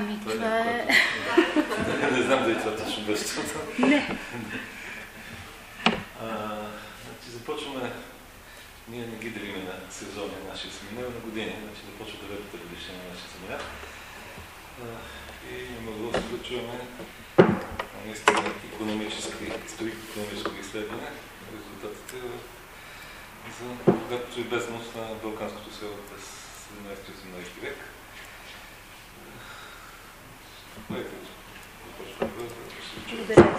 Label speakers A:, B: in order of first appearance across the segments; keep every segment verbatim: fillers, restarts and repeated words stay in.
A: Ами, това, това е...
B: е... Не знам дали това точно беше.
A: Не.
B: А, значи започваме, ние не ги делиме на сезони на нашия семинар, на години, значи започва деветата годишна на нашия семинар. И имаме удоволствие да чуваме наистина икономически, историк-икономическо изследване, резултатите за богатото и бедност на Балканското село през седемнадесети и осемнадесети век.
A: Благодаря.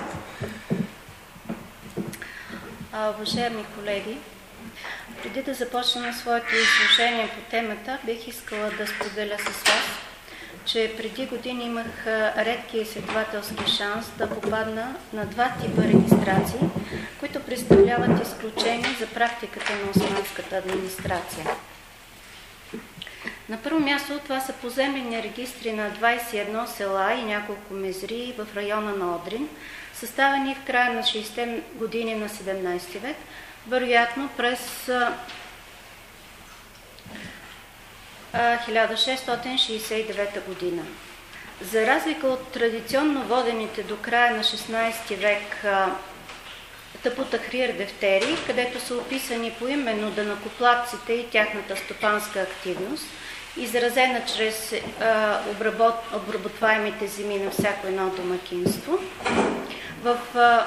A: Уважаеми колеги, преди да започна своето изложение по темата, бих искала да споделя с вас, че преди години имах редки изследователски шанс да попадна на два типа регистрации, които представляват изключение за практиката на османската администрация. На първо място това са поземлени регистри на двадесет и едно села и няколко мезри в района на Одрин, съставени в края на шейсетте години на седемнадесети век, вероятно през хиляда шестстотин шейсет и девета година. За разлика от традиционно водените до края на шестнадесети век Тапу Тахрир дефтери, където са описани поименно данъкоплатците и тяхната стопанска активност, изразена чрез а, обработ, обработваемите земи на всяко едно домакинство. В а,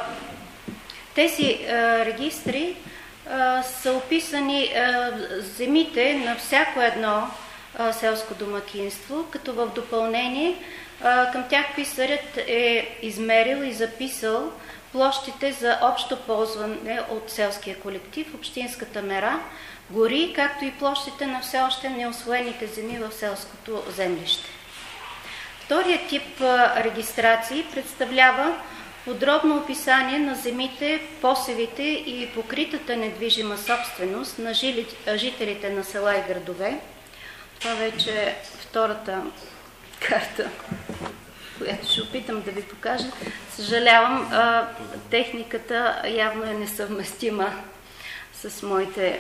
A: тези а, регистри а, са описани а, земите на всяко едно а, селско домакинство, като в допълнение а, към тях писарят е измерил и записал площите за общо ползване от селския колектив, общинската мера, гори, както и площите на все още неусвоените земи в селското землище. Вторият тип регистрации представлява подробно описание на земите, посевите и покритата недвижима собственост на жителите на села и градове. Това вече е втората карта, която ще опитам да ви покажа. Съжалявам, а, техниката явно е несъвместима с моите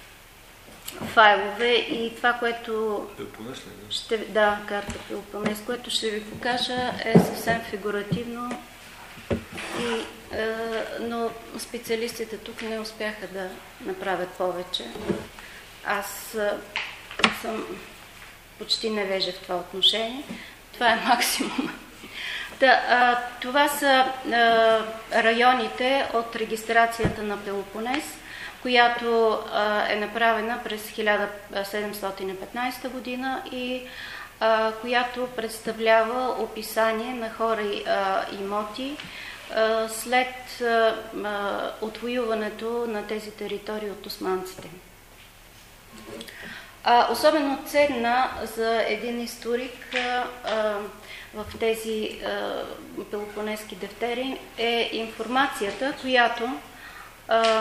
A: файлове и това, което ще, да, карта Пелопонес, което ще ви покажа е съвсем фигуративно, и, а, но специалистите тук не успяха да направят повече. Аз а, съм почти невежа в това отношение. Това е максимум. Да, а, това са а, районите от регистрацията на Пелопонес, която а, е направена през хиляда седемстотин и петнадесета година и а, която представлява описание на хора и а, имоти а, след а, а, отвоюването на тези територии от османците. А, особено ценна за един историк а, а, в тези а, пелопонески дефтери е информацията, която а,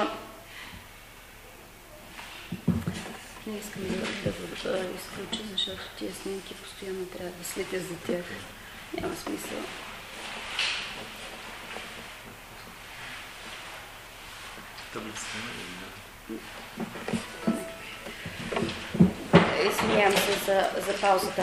A: не искам да, да, да изключа, защото тия снимки постоянно трябва да следя за тях. Няма смисъл. Извинявам се за, за паузата.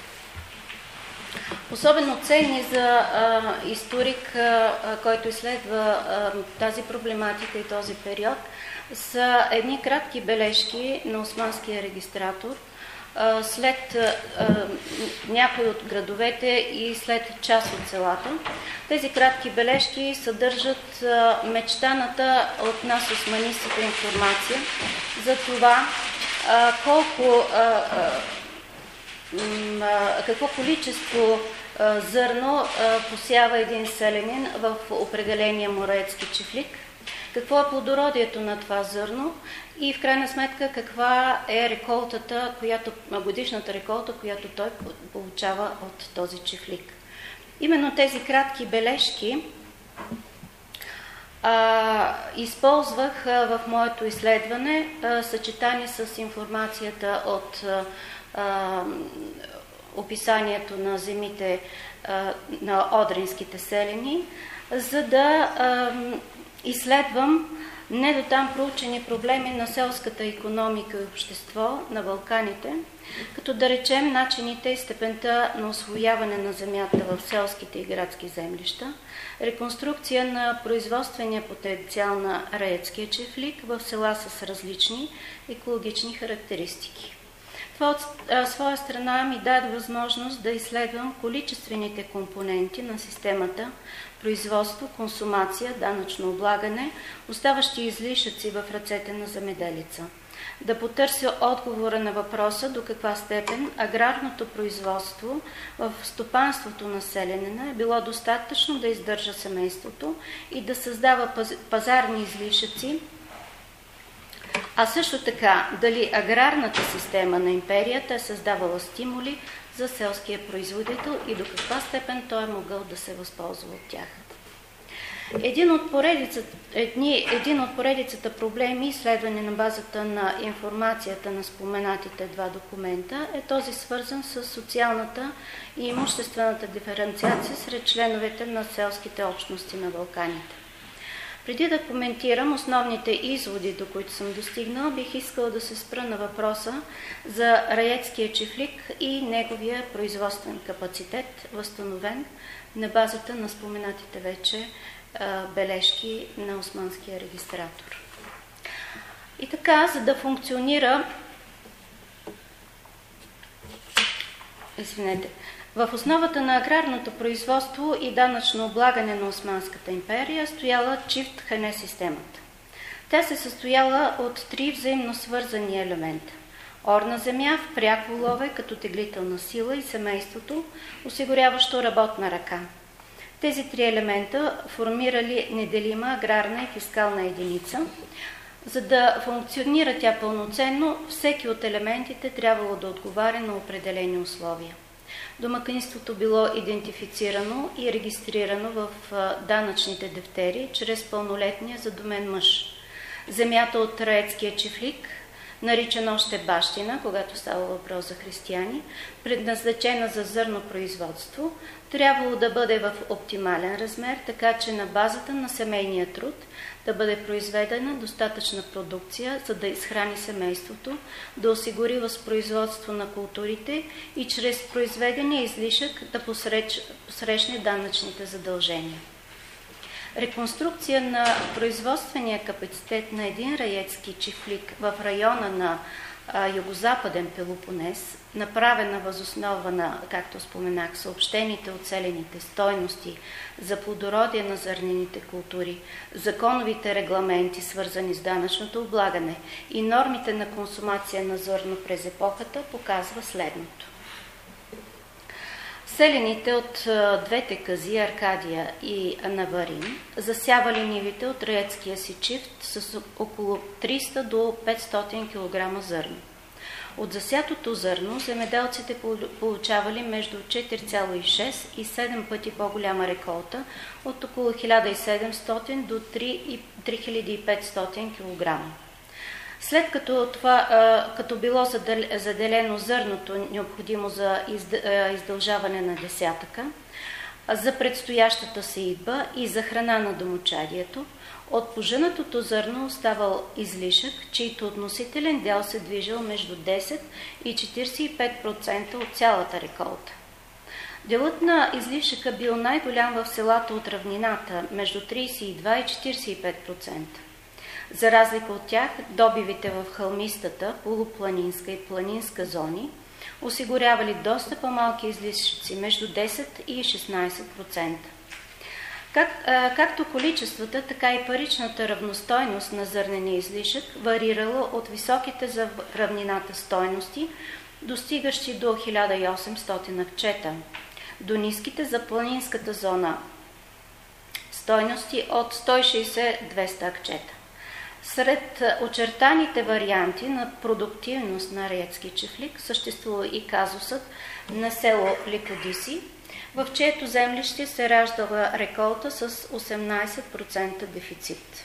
A: Особено ценни за а, историк, а, който изследва а, тази проблематика и този период, са едни кратки бележки на османския регистратор а, след а, някои от градовете и след част от селата. Тези кратки бележки съдържат а, мечтаната от нас османистите информация за това а, колко а, а, какво количество а, зърно а, посява един селянин в определения мораецки чифлик, какво е плодородието на това зърно и в крайна сметка каква е реколтата, която, годишната реколта, която той получава от този чифлик. Именно тези кратки бележки а, използвах а, в моето изследване, а, съчетани с информацията от а, описанието на земите а, на одринските селени, за да а, изследвам не до там проучени проблеми на селската икономика и общество на Балканите, като да речем начините и степента на усвояване на земята в селските и градски землища, реконструкция на производствения потенциал на раецкия чифлик в села с различни екологични характеристики. Това от своя страна ми даде възможност да изследвам количествените компоненти на системата производство, консумация, данъчно облагане, оставащи излишъци в ръцете на земеделица. Да потърся отговора на въпроса до каква степен аграрното производство в стопанството на селянина е било достатъчно да издържа семейството и да създава пазарни излишъци, а също така дали аграрната система на империята е създавала стимули за селския производител и до каква степен той е могъл да се възползва от тях. Един от поредицата, едни, един от поредицата проблеми, изследване на базата на информацията на споменатите два документа, е този свързан с социалната и имуществената диференциация сред членовете на селските общности на Балканите. Преди да коментирам основните изводи, до които съм достигнала, бих искала да се спра на въпроса за раецкия чифлик и неговия производствен капацитет, възстановен на базата на споменатите вече а, бележки на османския регистратор. И така, за да функционира извинете, в основата на аграрното производство и данъчно облагане на Османската империя стояла чифт хане системата. Тя се състояла от три взаимно свързани елемента. Орна земя в пряк волове като теглителна сила и семейството, осигуряващо работна ръка. Тези три елемента формирали неделима аграрна и фискална единица. За да функционира тя пълноценно, всеки от елементите трябвало да отговаря на определени условия. Домакинството било идентифицирано и регистрирано в данъчните дефтери чрез пълнолетния задумен мъж. Земята от раецкия чифлик, наричан още бащина, когато става въпрос за християни, предназначена за зърнопроизводство, трябвало да бъде в оптимален размер, така че на базата на семейния труд да бъде произведена достатъчна продукция, за да изхрани семейството, да осигури възпроизводство на културите и чрез произведения излишък да посреч, посрещне данъчните задължения. Реконструкция на производствения капацитет на един раецки чифлик в района на а, югозападен Пелопонес, направена възоснова на, както споменах, съобщените от селените стойности за плодородие на зърнените култури, законовите регламенти, свързани с данъчното облагане и нормите на консумация на зърно през епохата, показва следното. Селените от двете кази, Аркадия и Наварин, засявали нивите от раецкия си чифт с около триста до петстотин килограма зърно. От засятото зърно земеделците получавали между четири цяло и шест и седем пъти по-голяма реколта от около хиляда и седемстотин до три хиляди и петстотин килограма. След като, това, като било заделено зърното, необходимо за издължаване на десятъка, за предстоящата сеитба и за храна на домочадието, от пожънатото зърно оставал излишък, чийто относителен дял се движил между десет и четиридесет и пет процента от цялата реколта. Делът на излишъка бил най-голям в селата от равнината, между тридесет и два и четиридесет и пет процента. За разлика от тях, добивите в хълмистата, полупланинска и планинска зони осигурявали доста по-малки излишъци, между десет и шестнадесет процента. Как, а, както количествата, така и паричната равностойност на зърнения излишък варирала от високите за равнината стойности, достигащи до хиляда и осемстотин акчета, до ниските за планинската зона стойности от сто и шейсет до двеста акчета. Сред очертаните варианти на продуктивност на раецки чифлик съществува и казусът на село Ликодиси, в чието землище се раждала реколта с осемнадесет процента дефицит.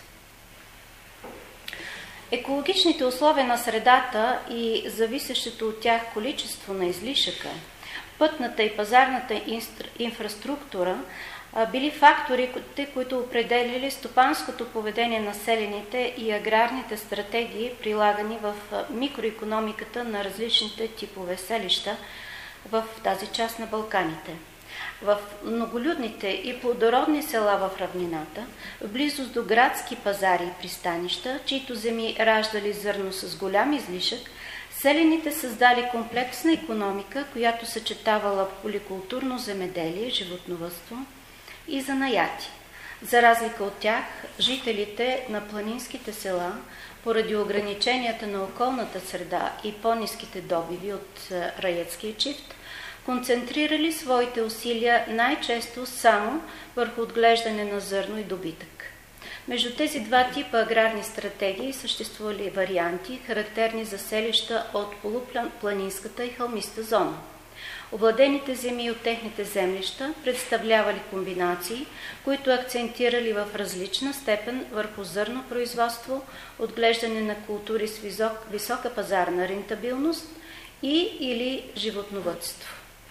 A: Екологичните условия на средата и зависещото от тях количество на излишъка пътната и пазарната инфраструктура били факторите, които определили стопанското поведение на селените и аграрните стратегии, прилагани в микроекономиката на различните типове селища в тази част на Балканите. В многолюдните и плодородни села в равнината, в близост до градски пазари и пристанища, чието земи раждали зърно с голям излишък, селените създали комплексна икономика, която съчетавала поликултурно земеделие, животновъдство и занаяти. За разлика от тях, жителите на планинските села, поради ограниченията на околната среда и по-ниските добиви от раецкия чифт, концентрирали своите усилия най-често само върху отглеждане на зърно и добитък. Между тези два типа аграрни стратегии съществували варианти, характерни за селища от полупланинската и хълмиста зона. Овладените земи от техните землища представлявали комбинации, които акцентирали в различна степен върху зърнопроизводство, отглеждане на култури с висок, висока пазарна рентабилност и или животновъдство.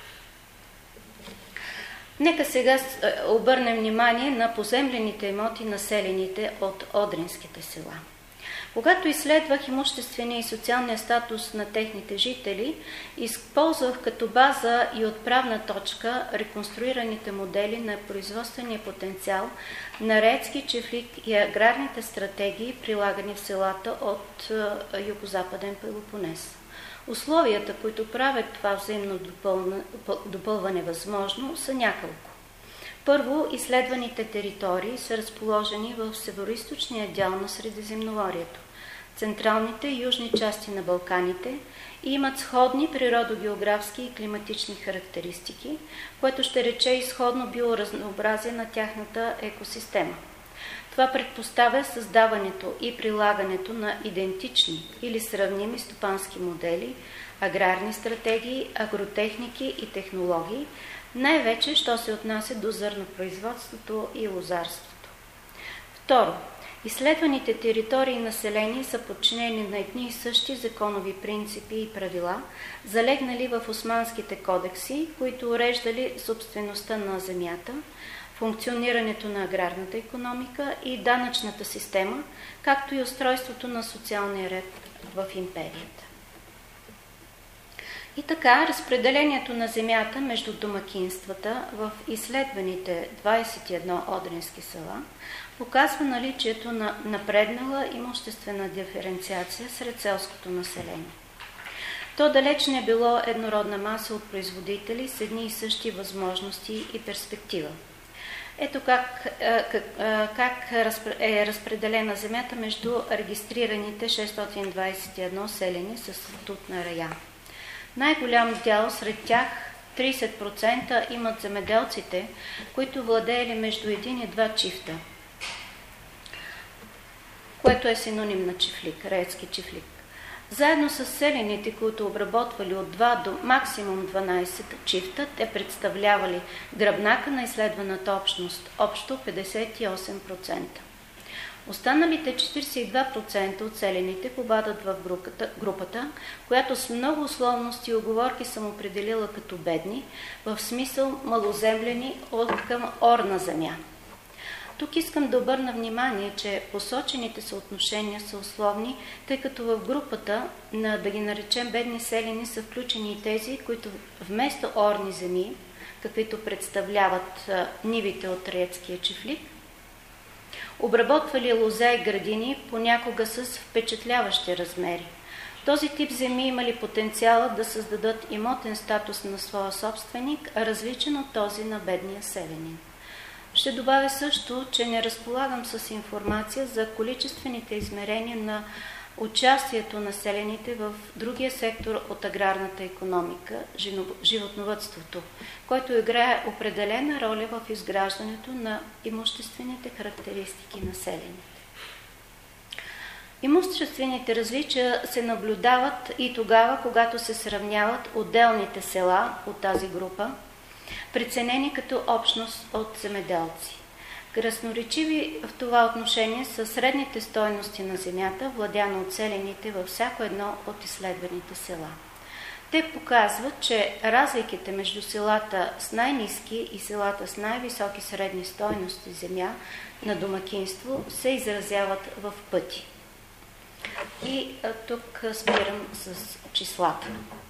A: Нека сега обърнем внимание на поземлените имоти на селените от одринските села. Когато изследвах имуществения и социалния статус на техните жители, използвах като база и отправна точка реконструираните модели на производствения потенциал на раецки чифлик и аграрните стратегии, прилагани в селата от югозападен Пелопонез. Условията, които правят това взаимно допълване възможно, са няколко. Първо, изследваните територии са разположени в североизточния дял на Средиземноморието, централните и южни части на Балканите и имат сходни природогеографски и климатични характеристики, което ще рече изходно биоразнообразие на тяхната екосистема. Това предпоставя създаването и прилагането на идентични или сравними стопански модели, аграрни стратегии, агротехники и технологии, най-вече, що се отнася до зърнопроизводството и лозарството. Второ, изследваните територии и населени са подчинени на едни и същи законови принципи и правила, залегнали в османските кодекси, които уреждали собствеността на земята, функционирането на аграрната икономика и данъчната система, както и устройството на социалния ред в империята. И така, разпределението на земята между домакинствата в изследваните двадесет и едно одрински села показва наличието на напреднала имуществена диференциация сред селското население. То далеч не било еднородна маса от производители с едни и същи възможности и перспектива. Ето как, как, как е разпределена земята между регистрираните шестстотин двадесет и едно селени със статут на рая. Най-голям дял сред тях, тридесет процента, имат земеделците, които владеели между един и два чифта, което е синоним на чифлик, раецки чифлик. Заедно с селените, които обработвали от два до максимум дванадесет чифта, те представлявали гръбнака на изследваната общност, общо петдесет и осем процента. Останалите четиридесет и два процента от селените попадат в групата, групата, която с много условности и уговорки съм определила като бедни, в смисъл малоземлени от към орна земя. Тук искам да обърна внимание, че посочените съотношения са условни, тъй като в групата на, да ги наречем, бедни селени са включени и тези, които вместо орни земи, каквито представляват нивите от раецкия чифлик, обработвали лозя и градини, понякога с впечатляващи размери. Този тип земи имали потенциала да създадат имотен статус на своя собственик, различен от този на бедния селянин. Ще добавя също, че не разполагам с информация за количествените измерения на участието на селените в другия сектор от аграрната икономика – животновъдството, който играе определена роля в изграждането на имуществените характеристики на селените. Имуществените различия се наблюдават и тогава, когато се сравняват отделните села от тази група, преценени като общност от земеделци. Красноречиви в това отношение са средните стойности на земята, владяна от селените във всяко едно от изследваните села. те показват, че разликите между селата с най-ниски и селата с най-високи средни стойности земя на домакинство се изразяват в пъти. И а, тук спирам с числата.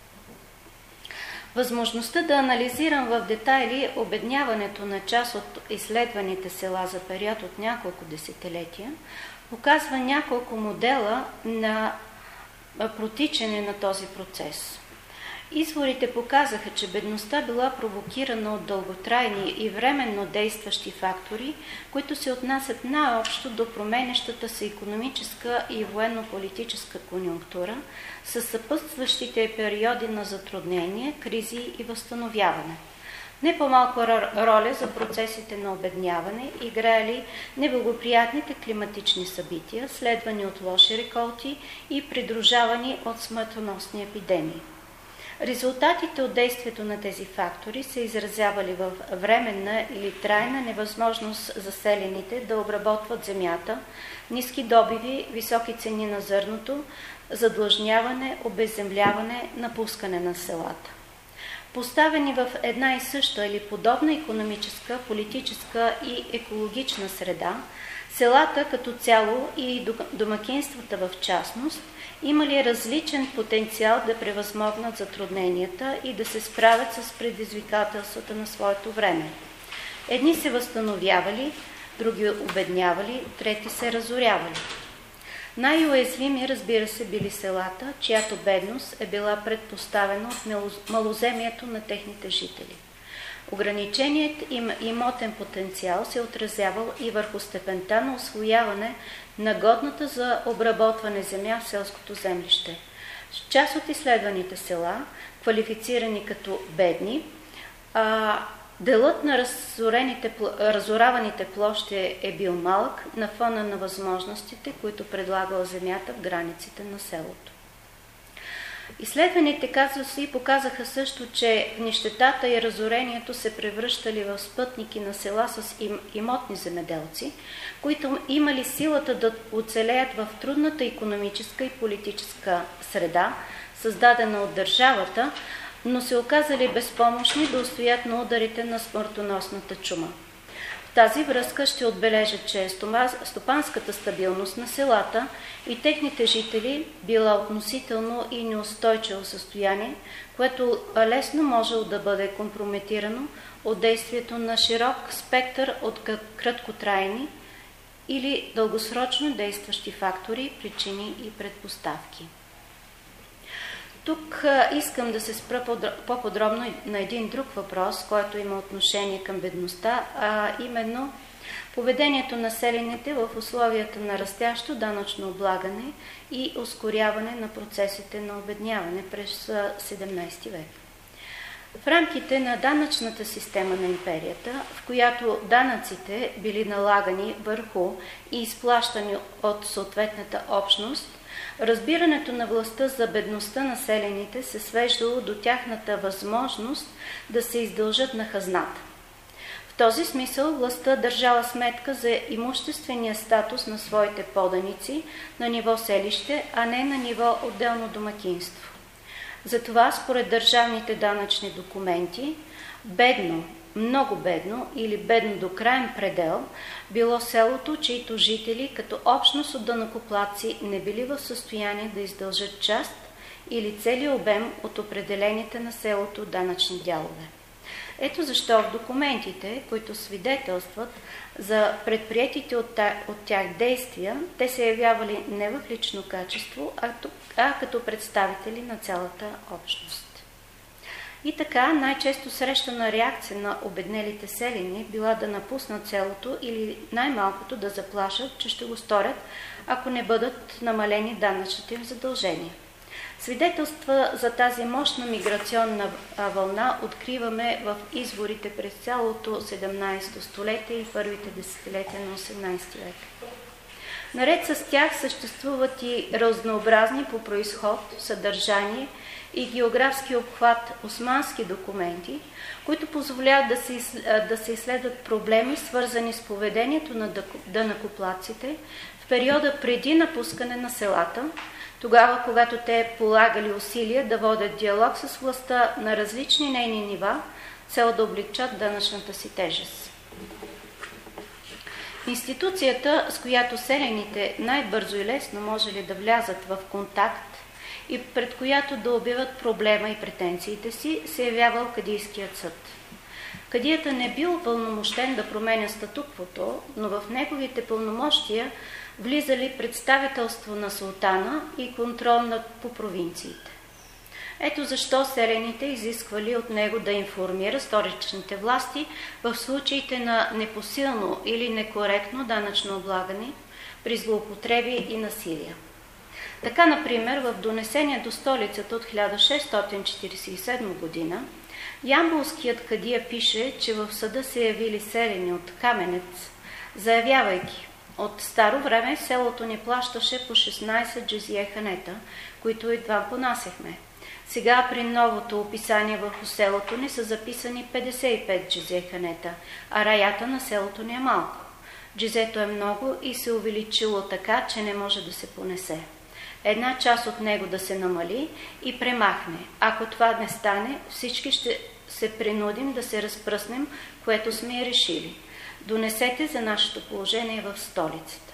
A: Възможността да анализирам в детайли обедняването на част от изследваните села за период от няколко десетилетия показва няколко модела на протичане на този процес. Изворите показаха, че бедността била провокирана от дълготрайни и временно действащи фактори, които се отнасят най-общо до променящата се икономическа и военно-политическа конюнктура, с съпътстващите периоди на затруднение, кризи и възстановяване. Не по-малко роля за процесите на обедняване играли неблагоприятните климатични събития, следвани от лоши реколти и придружавани от смъртоносни епидемии. Резултатите от действието на тези фактори се изразявали в временна или трайна невъзможност за селените да обработват земята, ниски добиви, високи цени на зърното, задлъжняване, обезземляване, напускане на селата. Поставени в една и съща или подобна икономическа, политическа и екологична среда, селата като цяло и домакинствата в частност имали различен потенциал да превъзмогнат затрудненията и да се справят с предизвикателствата на своето време. Едни се възстановявали, други обеднявали, трети се разорявали. Най-уязвими, разбира се, били селата, чиято бедност е била предпоставена от малоземието на техните жители. Ограниченият им имотен потенциал се отразявал и върху степента на усвояване на годната за обработване земя в селското землище. Част от изследваните села, квалифицирани като бедни, а, делът на разораваните площи е бил малък на фона на възможностите, които предлагала земята в границите на селото. Изследваните казуси показаха също, че нищетата и разорението се превръщали в спътники на села с им, имотни земеделци, които имали силата да оцелеят в трудната икономическа и политическа среда, създадена от държавата, но се оказали безпомощни да устоят на ударите на смъртоносната чума. В тази връзка ще отбележа, че стопанската стабилност на селата и техните жители била относително и неустойчиво състояние, което лесно можело да бъде компрометирано от действието на широк спектър от краткотрайни или дългосрочно действащи фактори, причини и предпоставки. Тук искам да се спра по-подробно на един друг въпрос, който има отношение към бедността, а именно поведението на селените в условията на растящо данъчно облагане и ускоряване на процесите на обедняване през седемнайсети век. В рамките на данъчната система на империята, в която данъците били налагани върху и изплащани от съответната общност, разбирането на властта за бедността на селените се свеждало до тяхната възможност да се издължат на хазната. В този смисъл властта държала сметка за имуществения статус на своите поданици на ниво селище, а не на ниво отделно домакинство. Затова, според държавните данъчни документи, бедно, много бедно или бедно до краен предел било селото, чието жители като общност от данъкоплатци не били в състояние да издължат част или целият обем от определените на селото данъчни дялове. Ето защо в документите, които свидетелстват за предприетите от тях действия, те се явявали не в лично качество, а като представители на цялата общност. И така, най-често срещана реакция на обеднелите селени била да напуснат селото или най-малкото да заплашат, че ще го сторят, ако не бъдат намалени данъчните им задължения. Свидетелства за тази мощна миграционна вълна откриваме в изворите през цялото седемнайсето столетие и първите десетилетия на осемнайсети век. Наред с тях съществуват и разнообразни по произход, съдържание и географски обхват османски документи, които позволяват да се, да се изследват проблеми, свързани с поведението на данъкоплатците в периода преди напускане на селата, тогава когато те полагали усилия да водят диалог с властта на различни нейни нива, цел да облегчат данъчната си тежест. Институцията, с която селените най-бързо и лесно можели да влязат в контакт и пред която да обявят проблема и претенциите си, се явявал Кадийският съд. Кадията не бил пълномощен да променя статуквото, но в неговите пълномощия влизали представителство на султана и контрол над по провинциите. Ето защо селените изисквали от него да информира столичните власти в случаите на непосилно или некоректно данъчно облагане при злоупотреби и насилие. Така, например, в донесение до столицата от хиляда шестстотин четиридесет и седма година ямболският кадия пише, че в съда се явили селени от Каменец, заявявайки: от старо време селото ни плащаше по шестнадесет джизие ханета, които едва понасяхме. Сега при новото описание върху селото ни са записани петдесет и пет джизие ханета, а раята на селото ни е малко. Джизето е много и се увеличило така, че не може да се понесе. Една част от него да се намали и премахне. Ако това не стане, всички ще се принудим да се разпръснем, което сме и решили. Донесете за нашето положение в столицата.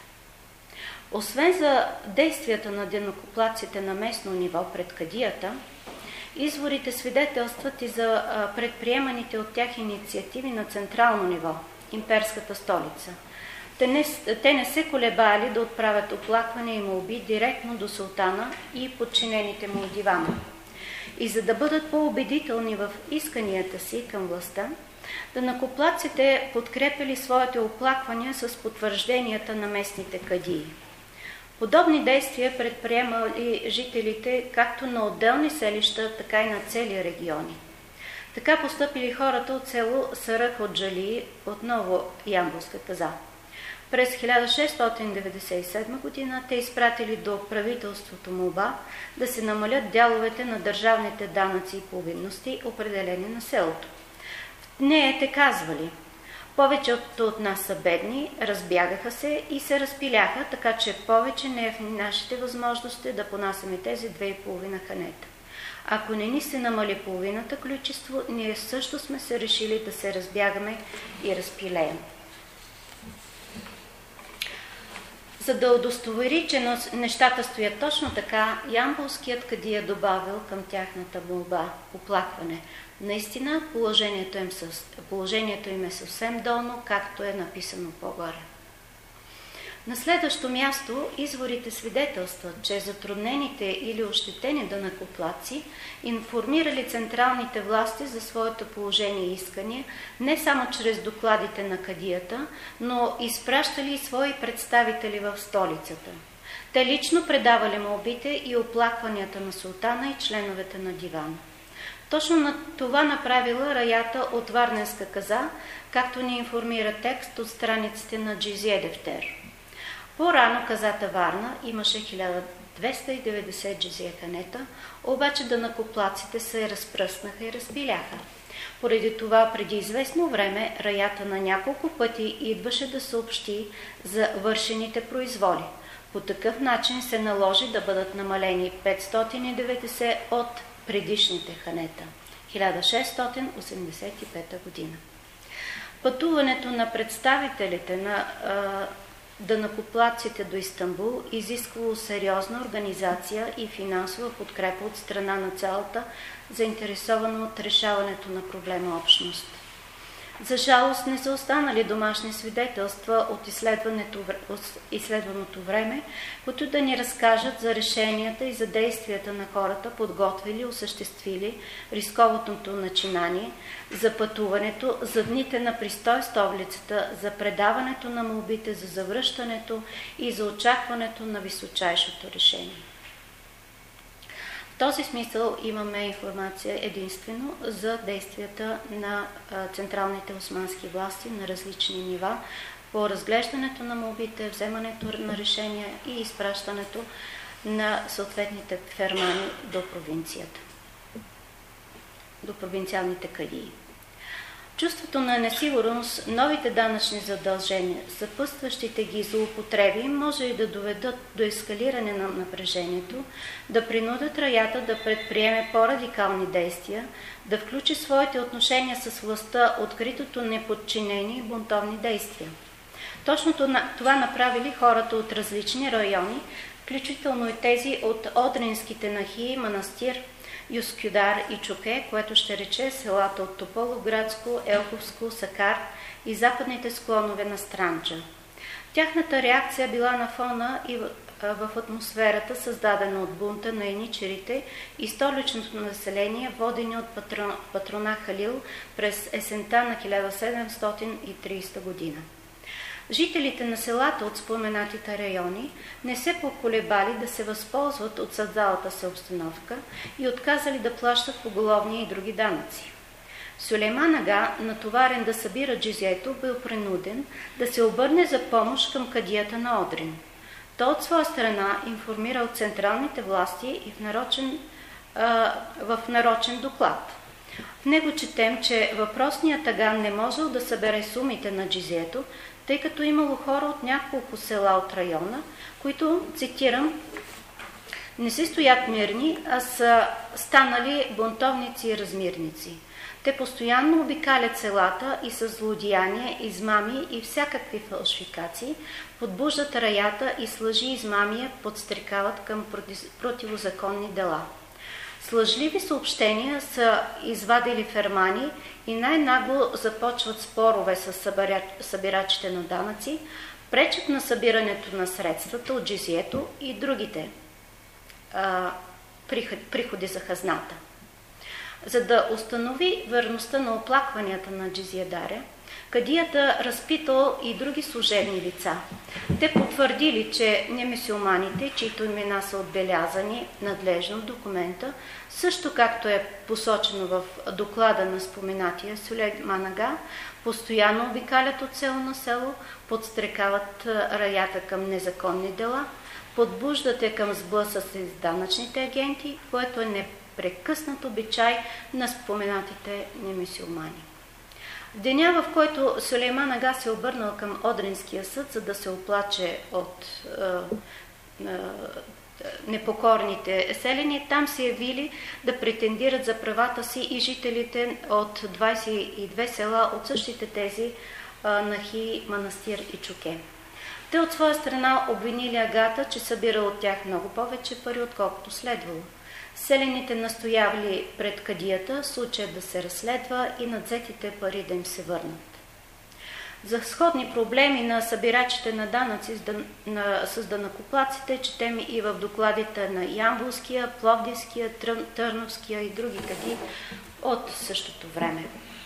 A: Освен за действията на денокоплатците на местно ниво пред кадията, изворите свидетелстват и за предприеманите от тях инициативи на централно ниво, имперската столица. Те не, те не се колебали да отправят оплаквания и молби директно до султана и подчинените му дивана. И за да бъдат по-убедителни в исканията си към властта, данъкоплатците подкрепили своите оплаквания с потвържденията на местните кадии. Подобни действия предприемали жителите както на отделни селища, така и на цели региони. Така постъпили хората от село Саръх от Джалии, отново ямболска каза. През хиляда шестстотин деветдесет и седма година те изпратили до правителството молба да се намалят дяловете на държавните данъци и повинности, определени на селото. В нея те казвали: повечето от нас са бедни, разбягаха се и се разпиляха, така че повече не е в нашите възможности да понасяме тези две и половина ханета. Ако не ни се намали половината количество, ние също сме се решили да се разбягаме и разпилеем. За да удостовери, че нещата стоят точно така, ямболският кадия добавил към тяхната молба оплакване: наистина положението им, със... положението им е съвсем долно, както е написано по-горе. На следващо място, изворите свидетелстват, че затруднените или ощетени данъкоплатци информирали централните власти за своето положение и искания не само чрез докладите на кадията, но изпращали и свои представители в столицата. Те лично предавали молбите и оплакванията на султана и членовете на дивана. Точно на това направила раята от Варненска каза, както ни информира текст от страниците на Джизие Дефтер. По-рано казата Варна имаше хиляда двеста и деветдесет джизие ханета, обаче данъкоплатците се разпръснаха и разпиляха. Поради това преди известно време раята на няколко пъти идваше да съобщи за вършените произволи. По такъв начин се наложи да бъдат намалени петстотин и деветдесет от предишните ханета. хиляда шестстотин осемдесет и пета година. Пътуването на представителите на а, данъкоплатците до Истанбул изисквало сериозна организация и финансова подкрепа от страна на цялата заинтересована от решаването на проблема общност. За жалост не са останали домашни свидетелства от изследваното време, които да ни разкажат за решенията и за действията на хората, подготвили, осъществили рисковото начинание, за пътуването, за дните на престой в столицата, за предаването на молбите, за завръщането и за очакването на височайшото решение. В този смисъл имаме информация единствено за действията на централните османски власти на различни нива по разглеждането на молбите, вземането на решения и изпращането на съответните фермани до провинцията, до провинциалните кадии. Чувството на несигурност, новите данъчни задължения, съпътстващите ги злоупотреби може и да доведат до ескалиране на напрежението, да принудят раята да предприеме по-радикални действия, да включи своите отношения с властта откритото неподчинени и бунтовни действия. Точно това направили хората от различни райони, включително и тези от Одринските нахии, Манастир, Юскюдар и Чуке, което ще рече селата от Тополовградско, Елховско, Сакар и западните склонове на Странджа. Тяхната реакция била на фона и в, в атмосферата, създадена от бунта на еничерите и столичното население, водени от патрон, патрона Халил през есента на хиляда седемстотин и тридесета година. Жителите на селата от споменатите райони не се поколебали да се възползват от създалата се обстановка и отказали да плащат поголовни и други данъци. Сюлейман ага, натоварен да събира джизието, бил принуден да се обърне за помощ към кадията на Одрин. Той от своя страна информирал централните власти и в нарочен, а, в нарочен доклад. В него четем, че въпросният ага не можел да събере сумите на джизието, тъй като имало хора от няколко села от района, които, цитирам, не си стоят мирни, а са станали бунтовници и размирници. Те постоянно обикалят селата и с злодеяния, измами и всякакви фалшификации, подбуждат раята и с лъжи и измамия подстрекават към противозаконни дела. С лъжливи съобщения са извадили фермани и най-нагло започват спорове с събирачите на данъци, пречат на събирането на средствата от джизието и другите а, приходи за хазната. За да установи верността на оплакванията на джизиядаря, кадията разпитал и други служебни лица. Те потвърдили, че немюсюлманите, чието имена са отбелязани надлежно в документа, също както е посочено в доклада на споменатия Сюлейман ага, постоянно обикалят от село на село, подстрекават раята към незаконни дела, подбуждат я към сблъсък с данъчните агенти, което е непрекъснат обичай на споменатите немюсюлмани. В деня, в който Сюлейман ага се обърнал към Одринския съд, за да се оплаче от е, е, непокорните селени, там се явили да претендират за правата си и жителите от двадесет и две села от същите тези е, нахи, Манастир и Чуке. Те от своя страна обвинили агата, че събира от тях много повече пари, отколкото следвало. Селените настоявали пред кадията случаят да се разследва и надзетите пари да им се върнат. За сходни проблеми на събирачите на данъци с данъкоплатците четем и в докладите на Ямболския, Пловдивския, Търновския и други кади от същото време.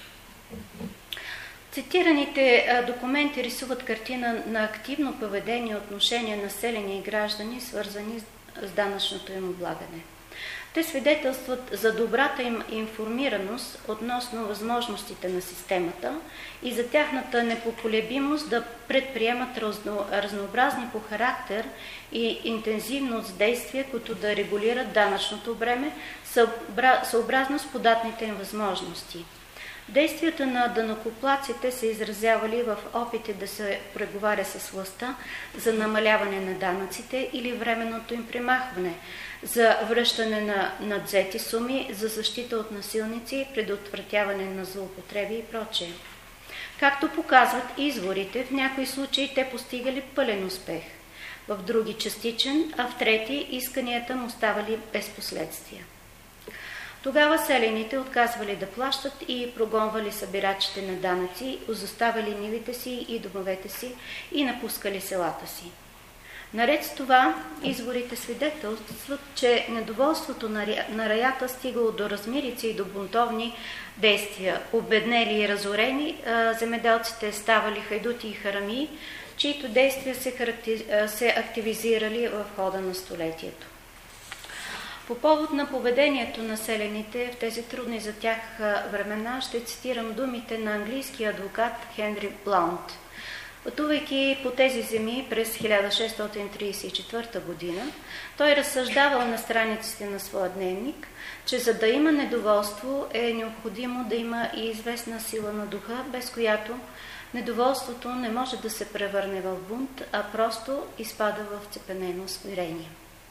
A: Цитираните документи рисуват картина на активно поведение и отношение на селени и граждани, свързани с данъчното им облагане. Те свидетелстват за добрата им информираност относно възможностите на системата и за тяхната непоколебимост да предприемат разно, разнообразни по характер и интензивност действия, които да регулират данъчното бреме, съобразно с податните им възможности. Действията на данъкоплатците се изразявали в опити да се преговаря с властта за намаляване на данъците или временното им премахване, за връщане на надзети суми, за защита от насилници, предотвратяване на злоупотреби и прочее. Както показват изворите, в някои случаи те постигали пълен успех, в други частичен, а в трети исканията му ставали без последствия. Тогава селените отказвали да плащат и прогонвали събирачите на данъци, изоставали нивите си и домовете си и напускали селата си. Наред с това, изворите свидетелстват, че недоволството на раята стигало до размирици и до бунтовни действия. Обеднели и разорени, земеделците ставали хайдути и харамии, чието действия се, характери... се активизирали в хода на столетието. По повод на поведението на селените в тези трудни за тях времена ще цитирам думите на английския адвокат Хенри Блаунт. Пътувайки по тези земи през хиляда шестстотин тридесет и четвърта година, той разсъждавал на страниците на своя дневник, че за да има недоволство е необходимо да има и известна сила на духа, без която недоволството не може да се превърне в бунт, а просто изпада в цепенено смирение.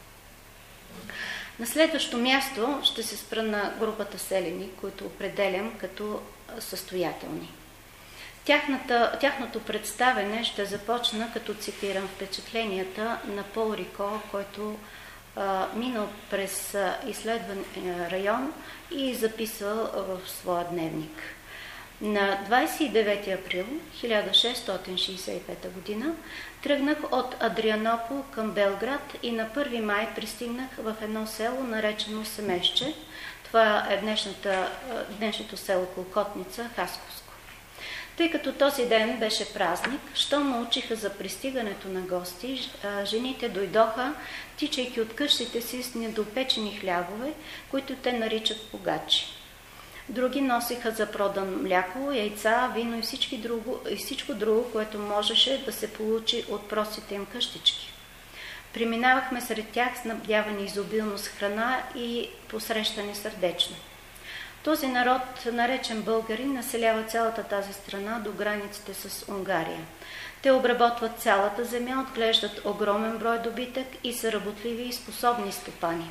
A: На следващо място ще се спра на групата селени, които определям като състоятелни. Тяхната, тяхното представене ще започна, като цитирам впечатленията на Пол Рико, който а, минал през изследван район и записал в своя дневник. На двадесет и девети април хиляда шестстотин шестдесет и пета година тръгнах от Адрианопол към Белград и на първи май пристигнах в едно село, наречено Семещче. Това е днешната, днешното село Клокотница, Хасковско. Тъй като този ден беше празник, щом научиха за пристигането на гости, жените дойдоха, тичайки от къщите си с недопечени хлябове, които те наричат погачи. Други носиха за продан мляко, яйца, вино и, всички друго, и всичко друго, което можеше да се получи от простите им къщички. Преминавахме сред тях, снабдявани изобилно с храна и посрещани сърдечно. Този народ, наречен българи, населява цялата тази страна до границите с Унгария. Те обработват цялата земя, отглеждат огромен брой добитък и са работливи и способни стопани.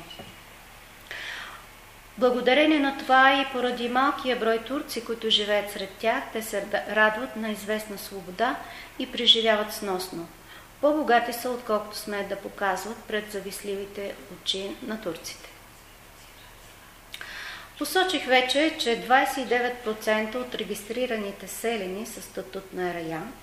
A: Благодарение на това и поради малкия брой турци, които живеят сред тях, те се радват на известна свобода и преживяват сносно. По-богати са, отколкото смеят да показват пред завистливите очи на турците. Посочих вече, че двадесет и девет процента от регистрираните селени със статут на район,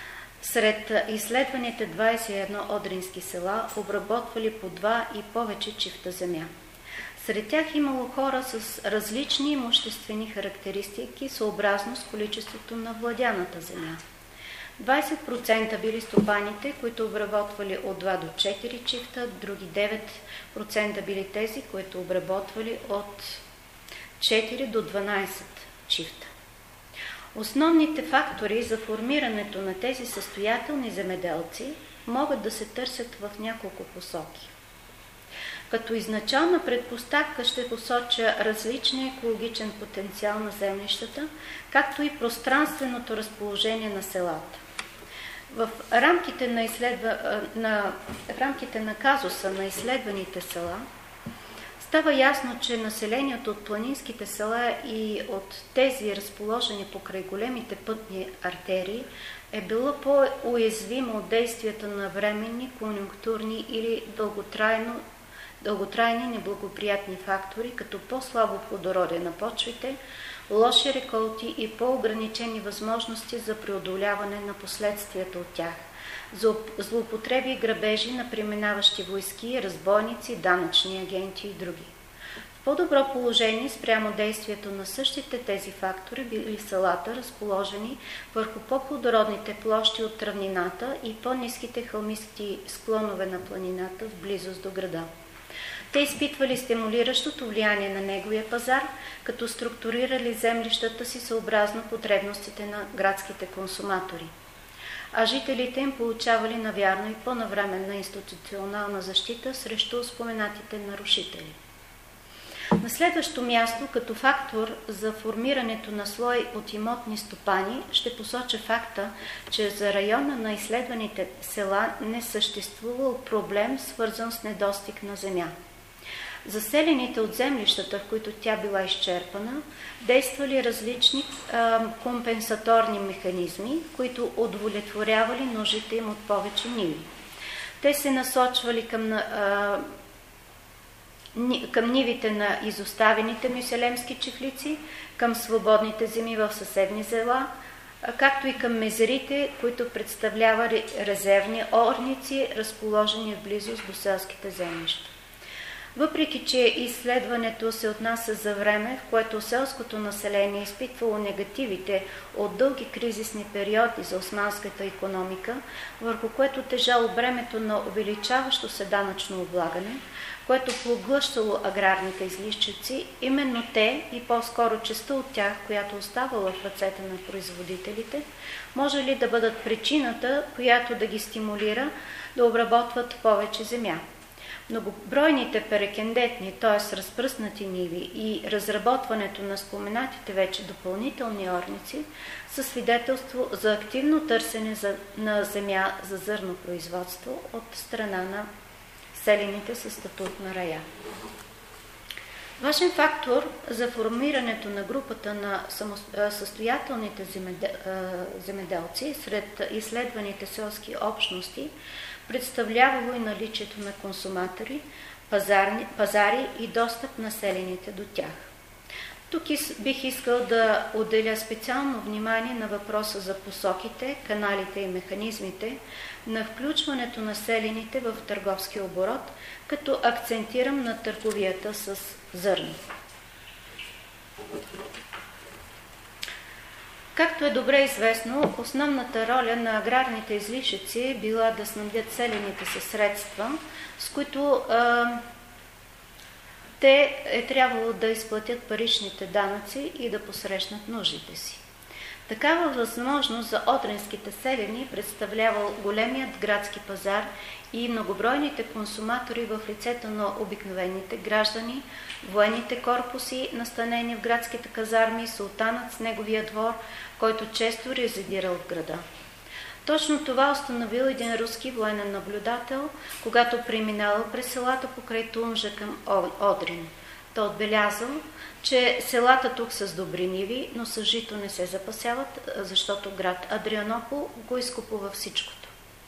A: сред изследваните двадесет и едно одрински села, обработвали по два и повече чифта земя. Сред тях имало хора с различни имуществени характеристики, съобразно с количеството на владяната земя. двадесет процента били стопаните, които обработвали от два до четири чифта, други девет процента били тези, които обработвали от четири до дванадесет чифта. Основните фактори за формирането на тези състоятелни земеделци могат да се търсят в няколко посоки. Като изначална предпоставка ще посоча различния екологичен потенциал на землищата, както и пространственото разположение на селата. В рамките на, изследва... на... В рамките на казуса на изследваните села става ясно, че населението от планинските села и от тези разположени покрай големите пътни артерии е било по-уязвимо от действията на временни, конюнктурни или дълготрайно дълготрайни неблагоприятни фактори, като по-слабо плодородие на почвите, лоши реколти и по-ограничени възможности за преодоляване на последствията от тях, за злоупотреби и грабежи на преминаващи войски, разбойници, данъчни агенти и други. В по-добро положение спрямо действието на същите тези фактори били селата, разположени върху по-плодородните площи от равнината и по-ниските хълмисти склонове на планината в близост до града. Те изпитвали стимулиращото влияние на неговия пазар, като структурирали землищата си съобразно потребностите на градските консуматори. А жителите им получавали навярно и по-навременна институционална защита срещу споменатите нарушители. На следващо място, като фактор за формирането на слой от имотни стопани, ще посоча факта, че за района на изследваните села не съществувал проблем, свързан с недостиг на земя. Заселените от землищата, в които тя била изчерпана, действали различни а, компенсаторни механизми, които удовлетворявали нуждите им от повече ниви. Те се насочвали към, а, към нивите на изоставените мюселемски чифлици, към свободните земи в съседни села, както и към мезерите, които представлявали резервни орници, разположени в близост до селските землища. Въпреки че изследването се отнася за време, в което селското население е изпитвало негативите от дълги кризисни периоди за османската икономика, върху което тежало бремето на увеличаващо се данъчно облагане, което поглъщало аграрните излишъци, именно те и по-скоро частта от тях, която оставала в ръцете на производителите, може ли да бъдат причината, която да ги стимулира да обработват повече земя. Многобройните перекендетни, т.е. разпръснати ниви и разработването на споменатите вече допълнителни орници са свидетелство за активно търсене за, на земя за зърнопроизводство от страна на селените със статут на рая. Важен фактор за формирането на групата на състоятелните земеделци сред изследваните селски общности представлявало и наличието на консуматори, пазарни, пазари и достъп на селените до тях. Тук бих искал да отделя специално внимание на въпроса за посоките, каналите и механизмите на включването на селените в търговски оборот, като акцентирам на търговията с зърно. Както е добре известно, основната роля на аграрните излишъци е била да снабдят селените със средства, с които а, те е трябвало да изплатят паричните данъци и да посрещнат нуждите си. Такава възможност за одринските селени представлявал големият градски пазар и многобройните консуматори в лицето на обикновените граждани, военните корпуси, настанени в градските казарми, султанът с неговия двор, който често резидирал в града. Точно това установил един руски военен наблюдател, когато преминал през селата покрай Тунджа към Одрин. Той отбелязал, че селата тук са с добри ниви, но с жито не се запасяват, защото град Адрианопол го изкупува всичкото.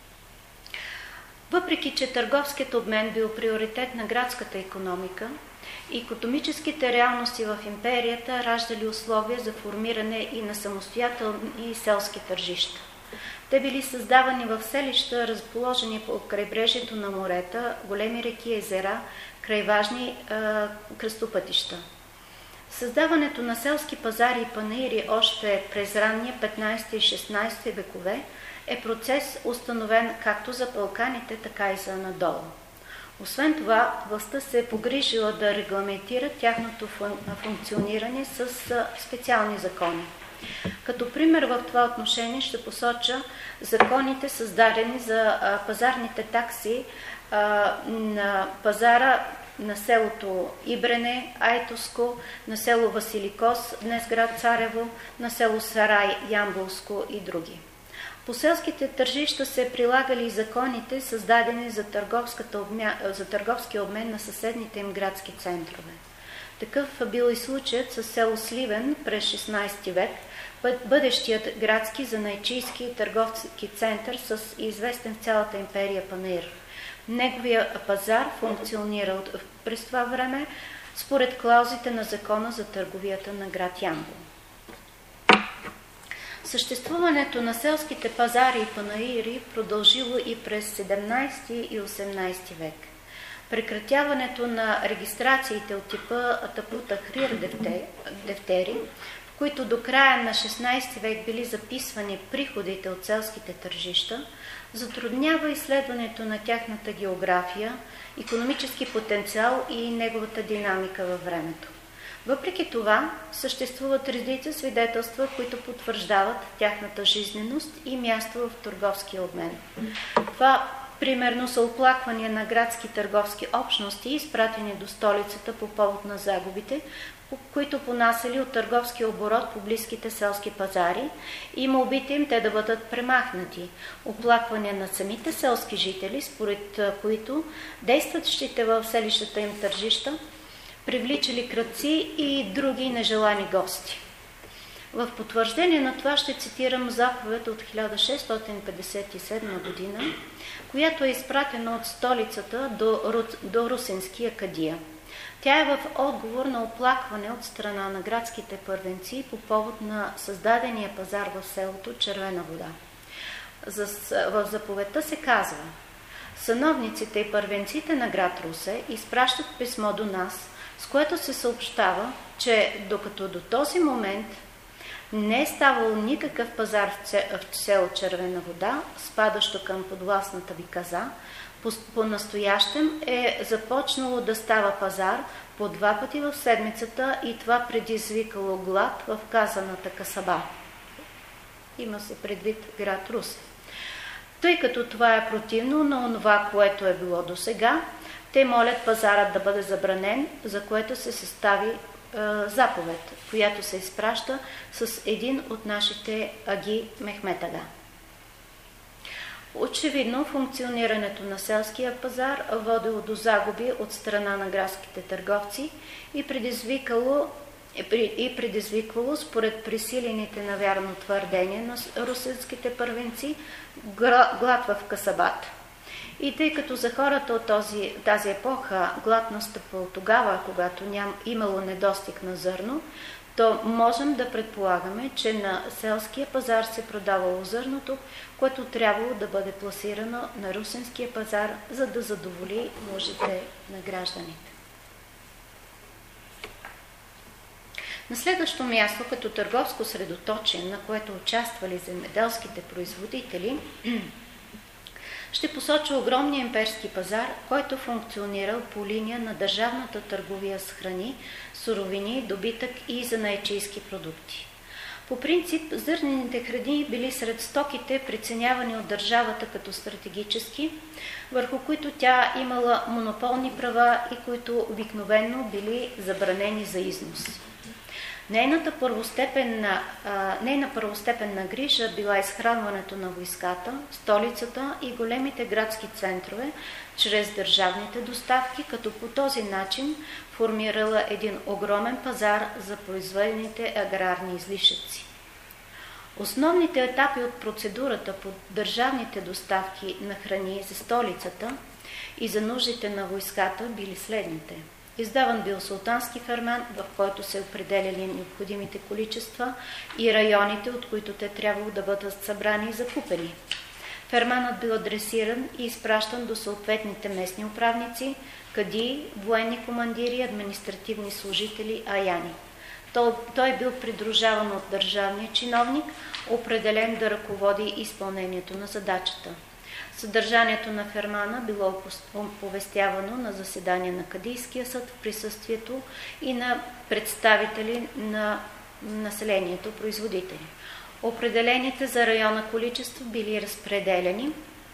A: Въпреки че търговският обмен бил приоритет на градската икономика, икономическите реалности в империята раждали условия за формиране и на самостоятелни селски тържища. Те били създавани в селища, разположени по крайбрежието на морета, големи реки и езера, край важни е, кръстопътища. Създаването на селски пазари и панаири още през ранния петнайсети и шестнайсети векове е процес, установен както за Балканите, така и за надолу. Освен това, властта се е погрижила да регламентира тяхното функциониране с специални закони. Като пример в това отношение ще посоча законите, създадени за пазарните такси на пазара на селото Ибрене, Айтоско, на село Василикос, днес град Царево, на село Сарай, Ямболско и други. По селските тържища се прилагали законите, създадени за, обмя... за търговски обмен на съседните им градски центрове. Такъв бил и случаят с село Сливен през шестнайсети век, бъдещият градски занайчийски търговски център с известен в цялата империя панаир. Неговия пазар функционира през това време според клаузите на закона за търговията на град Ямбол. Съществуването на селските пазари и панаири продължило и през седемнайсети и осемнайсети век. Прекратяването на регистрациите от типа Тапута Хрир дефтери, в които до края на шестнайсети век били записвани приходите от селските тържища, затруднява изследването на тяхната география, икономически потенциал и неговата динамика във времето. Въпреки това, съществуват редица свидетелства, които потвърждават тяхната жизненост и място в търговския обмен. Това примерно са оплаквания на градски търговски общности, изпратени до столицата по повод на загубите, които понасяли от търговски оборот по близките селски пазари и молбите им те да бъдат премахнати. Оплаквания на самите селски жители, според които действащите в селищата им тържища привличали крадци и други нежелани гости. В потвърждение на това ще цитирам заповед от хиляда шестстотин петдесет и седма година, която е изпратена от столицата до, Ру... до Русинския кадия. Тя е в отговор на оплакване от страна на градските първенци по повод на създадения пазар в селото Червена вода. В заповедта се казва: Сановниците и първенците на град Русе изпращат писмо до нас, с което се съобщава, че докато до този момент не е ставал никакъв пазар в село Червена вода, спадащо към подвластната ви каза, по-настоящем е започнало да става пазар по два пъти в седмицата и това предизвикало глад в казаната касаба. Има се предвид град Русе. Тъй като това е противно на това, което е било досега, те молят пазарът да бъде забранен, за което се състави е, заповед, която се изпраща с един от нашите аги Мехмет ага. Очевидно, функционирането на селския пазар водило до загуби от страна на градските търговци и предизвикало, и предизвиквало, според присилените на вярно твърдение на русинските първенци, глад в касабата. И тъй като за хората от този, тази епоха глад настъпвал тогава, когато ням имало недостиг на зърно, то можем да предполагаме, че на селския пазар се продавало зърното, което трябвало да бъде пласирано на русинския пазар, за да задоволи нуждите на гражданите. На следващо място, като търговско средоточие, на което участвали земеделските производители, ще посоча огромния имперски пазар, който функционирал по линия на държавната търговия с храни, суровини, добитък и занаятчийски продукти. По принцип, зърнените храни били сред стоките, преценявани от държавата като стратегически, върху които тя имала монополни права и които обикновено били забранени за износ. Нейната първостепенна, а, нейна първостепенна грижа била изхранването на войската, столицата и големите градски центрове чрез държавните доставки, като по този начин формирала един огромен пазар за произведените аграрни излишъци. Основните етапи от процедурата по държавните доставки на храни за столицата и за нуждите на войската били следните. Издаван бил султански ферман, в който се определяли необходимите количества и районите, от които те трябвало да бъдат събрани и закупени. Ферманът бил адресиран и изпращан до съответните местни управници, кадии, военни командири, административни служители, аяни. Той, той бил придружаван от държавния чиновник, определен да ръководи изпълнението на задачата. Съдържанието на фермана било оповестявано на заседание на Кадийския съд в присъствието и на представители на населението, производители. Определените за района количества били разпределени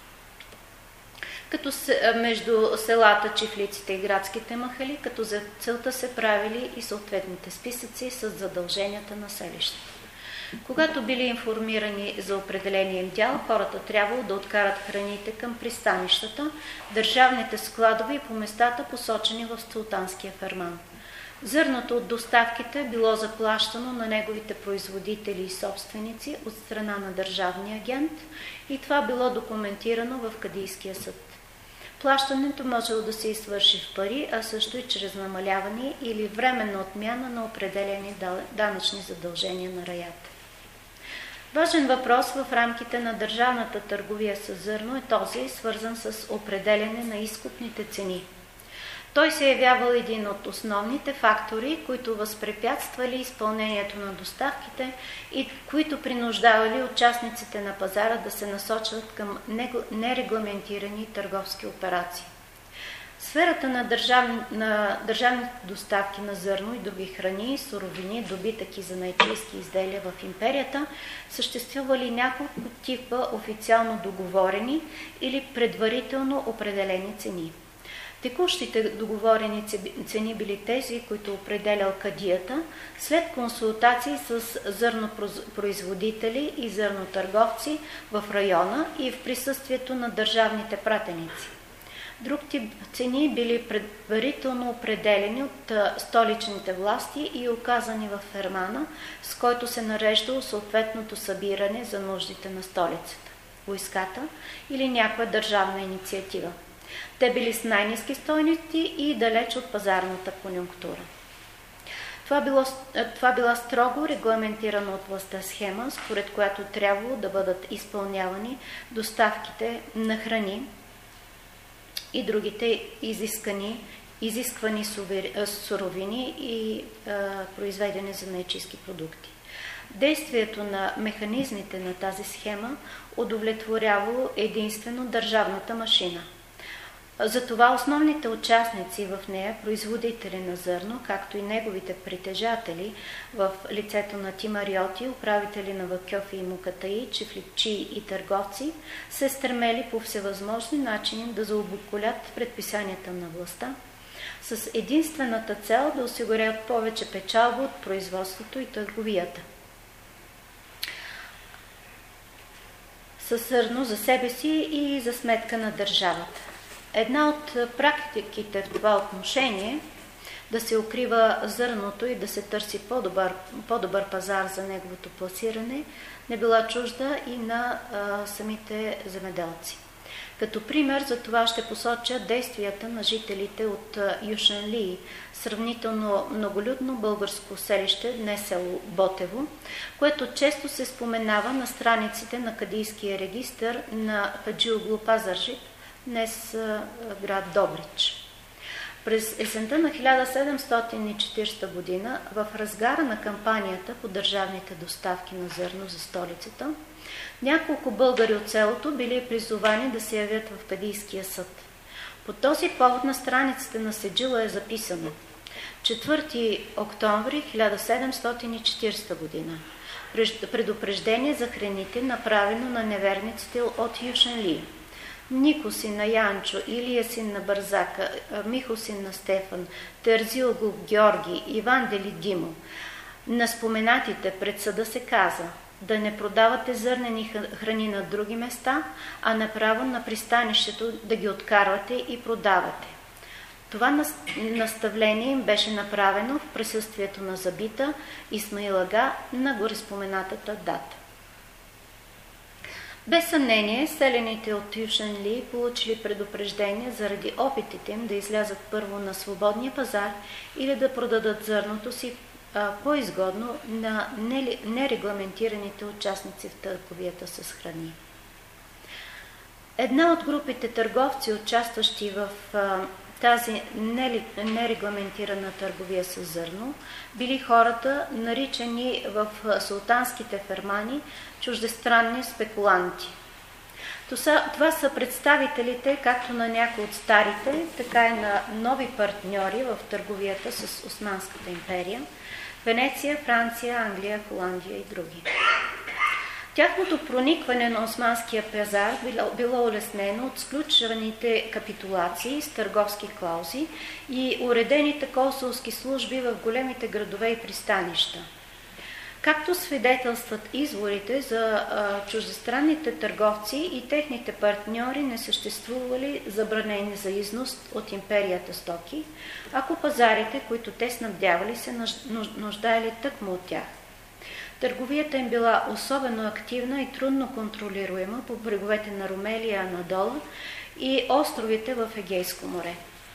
A: като се, между селата, чифлиците и градските махали, като за целта се правили и съответните списъци с задълженията на селищата. Когато били информирани за определения им дял, хората трябвало да откарат храните към пристанищата, държавните складове и по местата, посочени в султанския ферман. Зърното от доставките било заплащано на неговите производители и собственици от страна на държавния агент и това било документирано в Кадийския съд. Плащането можело да се извърши в пари, а също и чрез намаляване или временна отмяна на определени данъчни задължения на раята. Важен въпрос в рамките на държавната търговия с зърно е този, свързан с определяне на изкупните цени. Той се явявал един от основните фактори, които възпрепятствали изпълнението на доставките и които принуждавали участниците на пазара да се насочват към нерегламентирани търговски операции. Сферата на, държав... на държавните доставки на зърно и други храни, суровини, добитък и занаятчийски изделия в империята съществували няколко типа официално договорени или предварително определени цени. Текущите договорени цени били тези, които определял кадията, след консултации с зърнопроизводители и зърнотърговци в района и в присъствието на държавните пратеници. Друг тип цени били предварително определени от столичните власти и оказани в фермана, с който се нареждало съответното събиране за нуждите на столицата, войската или някоя държавна инициатива. Те били с най-ниски стойности и далеч от пазарната конюнктура. Това, било, това била строго регламентирана от властта схема, според която трябвало да бъдат изпълнявани доставките на храни и другите изискани, изисквани суровини и а, произведени за нечистки продукти. Действието на механизмите на тази схема удовлетворявало единствено държавната машина. Затова основните участници в нея, производители на зърно, както и неговите притежатели в лицето на тимариоти, управители на вакьофи и мукатаи, чифликчии и търговци, се стремели по всевъзможни начини да заобиколят предписанията на властта, с единствената цел да осигурят повече печалба от производството и търговията със зърно за себе си и за сметка на държавата. Една от практиките в това отношение да се укрива зърното и да се търси по-добър, по-добър пазар за неговото пласиране не била чужда и на а, самите земеделци. Като пример за това ще посоча действията на жителите от Юшенли, сравнително многолюдно българско селище, днес село Ботево, което често се споменава на страниците на Кадийския регистър на Хаджиоглу Пазарджик, днес град Добрич. През есента на хиляда седемстотин и четиридесета година, в разгара на кампанията по държавните доставки на зърно за столицата, няколко българи от селото били призовани да се явят в Кадийския съд. По този повод на страниците на Седжила е записано: четвърти октомври хиляда седемстотин и четиридесета година. Предупреждение за храните, направено на неверниците от Юшенли. Нико син на Янчо, Илия син на Бързака, Михо син на Стефан, Терзил го Георги, Иван Дели Димо. На споменатите пред съда се каза да не продавате зърнени храни на други места, а направо на пристанището да ги откарвате и продавате. Това наставление им беше направено в присъствието на Забита Исмаил ага на гореспоменатата дата. Без съмнение, селените от Юшенли получили предупреждение заради опитите им да излязат първо на свободния пазар или да продадат зърното си а, по-изгодно на нерегламентираните участници в търговията с храни. Една от групите търговци, участващи в а, тази нерегламентирана търговия с зърно, били хората, наричани в султанските фермани чуждестранни спекуланти. Това са представителите както на някои от старите, така и на нови партньори в търговията с Османската империя – Венеция, Франция, Англия, Холандия и други. Тяхното проникване на османския пазар било, било улеснено от сключваните капитулации с търговски клаузи и уредените консулски служби в големите градове и пристанища. Както свидетелстват изворите за а, чуждестранните търговци и техните партньори не съществували забранени за износ от империята стоки, ако пазарите, които те снабдявали, се нуждаели тъкмо от тях. Търговията им била особено активна и трудно контролируема по бреговете на Румелия, Анадола и островите в Егейско море.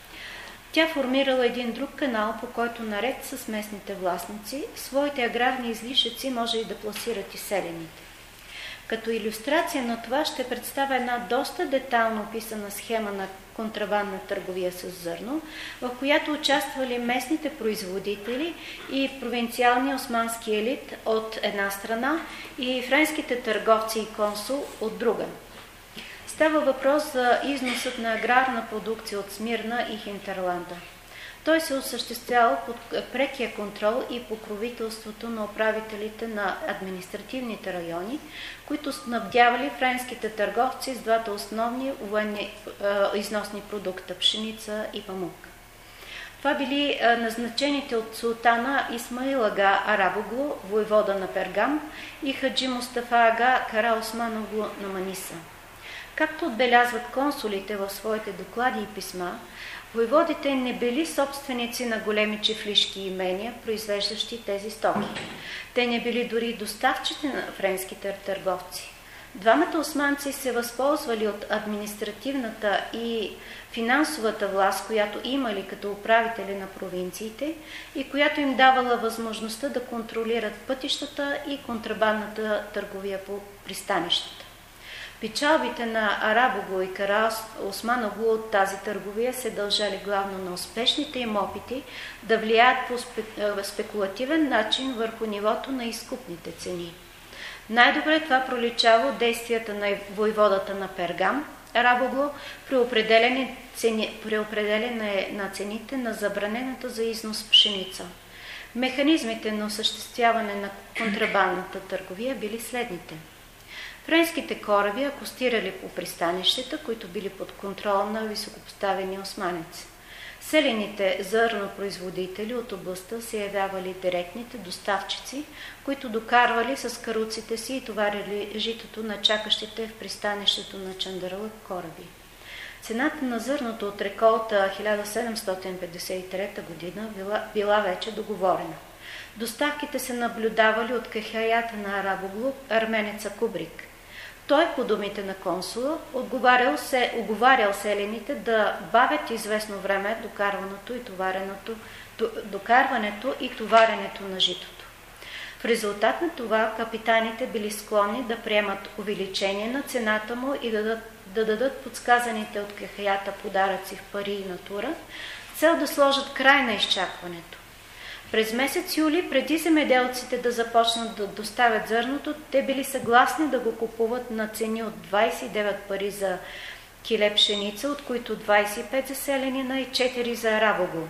A: Тя формирала един друг канал, по който наред с местните властници, своите аграрни излишъци може и да пласират и селените. Като илюстрация на това ще представя една доста детално описана схема на контрабандна търговия с зърно, в която участвали местните производители и провинциалния османски елит от една страна и френските търговци и консул от друга. Става въпрос за износът на аграрна продукция от Смирна и Хинтерланда. Той се осъществява под прекия контрол и покровителството на управителите на административните райони, които снабдявали френските търговци с двата основни военни е, износни продукта – пшеница и памук. Това били е, назначените от султана Исмаил ага Арабоглу, войвода на Пергам, и Хаджи Мустафа ага Кара Османоглу на Маниса. Както отбелязват консулите в своите доклади и писма, войводите не били собственици на големи чифлишки имения, произвеждащи тези стоки. Те не били дори доставчици на френските търговци. Двамата османци се възползвали от административната и финансовата власт, която имали като управители на провинциите и която им давала възможността да контролират пътищата и контрабандната търговия по пристанищата. Печалбите на Арабоглу и Кара Османоглу от тази търговия се дължали главно на успешните им опити да влияят по спекулативен начин върху нивото на изкупните цени. Най-добре това проличава от действията на войводата на Пергам, Арабоглу, при определене, цени, при определене на цените на забранената за износ пшеница. Механизмите на осъществяване на контрабандната търговия били следните. Френските кораби акостирали по пристанищата, които били под контрол на високопоставени османеци. Селените зърнопроизводители от областта се явявали директните доставчици, които докарвали с каруците си и товарили житото на чакащите в пристанището на Чандаралък кораби. Цената на зърното от реколта хиляда седемстотин петдесет и трета година била, била вече договорена. Доставките се наблюдавали от кахаята на Арабоглу, арменеца Кубрик. Той, по думите на консула, отговарял се, оговарял селените да бавят известно време докарването и товаренето, докарването и товаренето на житото. В резултат на това капитаните били склонни да приемат увеличение на цената му и да дадат, да дадат подсказаните от кахаята подаръци в пари и натура, с цел да сложат край на изчакването. През месец юли, преди земеделците да започнат да доставят зърното, те били съгласни да го купуват на цени от двадесет и девет пари за киле пшеница, от които двадесет и пет за селянина и четири за Арабоглу.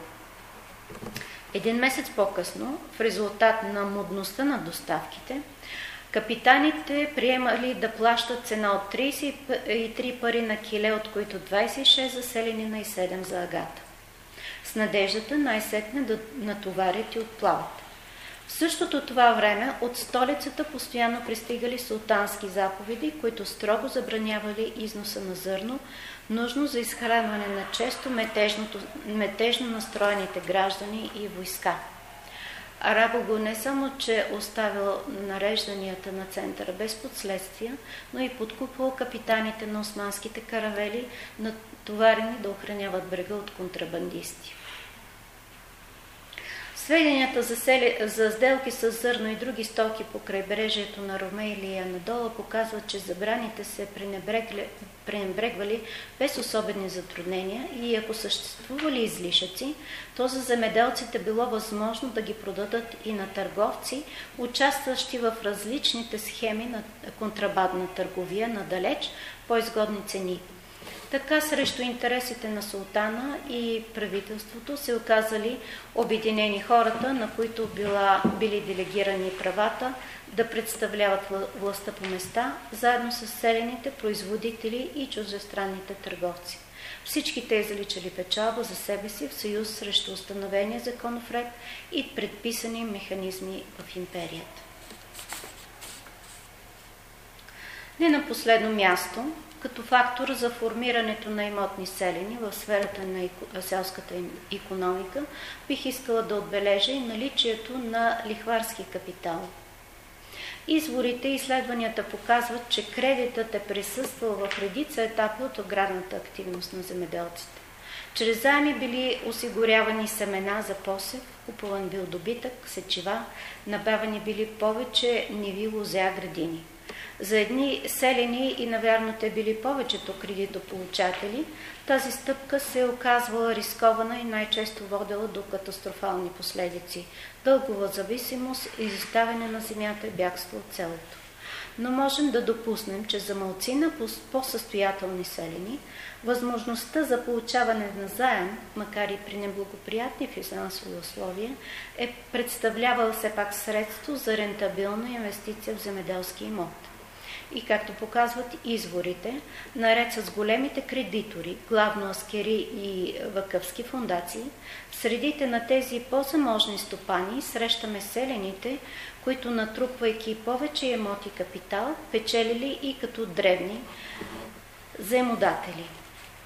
A: Един месец по-късно, в резултат на мудността на доставките, капитаните приемали да плащат цена от тридесет и три пари на киле, от които двадесет и шест за селянина и седем за агата, с надеждата най-сетне да натоварят и отплават. В същото това време от столицата постоянно пристигали султански заповеди, които строго забранявали износа на зърно, нужно за изхранване на често метежно настроените граждани и войска. Арабоглу не само, че оставил нарежданията на центъра без последствия, но и подкупвал капитаните на османските каравели, натоварени да охраняват брега от контрабандисти. Сведенията за, сели, за сделки с зърно и други стоки по крайбрежието на Ромеилия и Анадола показват, че забраните се пренебрегвали без особени затруднения и ако съществували излишъци, то за земеделците било възможно да ги продадат и на търговци, участващи в различните схеми на контрабандна търговия на далеч по-изгодни цени. Така срещу интересите на султана и правителството се оказали обединени хората, на които била, били делегирани правата да представляват властта по места, заедно с селените, производители и чуждестранните търговци. Всички те изличали печалба за себе си в съюз срещу установения законов ред и предписани механизми в империята. Не на последно място, като фактор за формирането на имотни селени в сферата на селската икономика, бих искала да отбележа и наличието на лихварски капитал. Изворите и изследванията показват, че кредитът е присъствал в редица етапи от аграрната активност на земеделците. Чрез заеми били осигурявани семена за посев, купуван бил добитък, сечива, набавени били повече ниви, лозя, градини. За едни селени и навярно те били повечето кредитополучатели, тази стъпка се е оказвала рискована и най-често водела до катастрофални последици, дългова зависимост, изоставяне на земята и бягство от селото. Но можем да допуснем, че за малцина по-състоятелни селени, възможността за получаване на заем, макар и при неблагоприятни финансови условия, е представлявала все пак средство за рентабилна инвестиция в земеделски имот. И както показват изворите, наред с големите кредитори, главно аскери и вакъфски фондации, в средите на тези по-заможни стопани срещаме селените, които, натрупвайки повече имоти капитал, печелили и като древни заемодатели.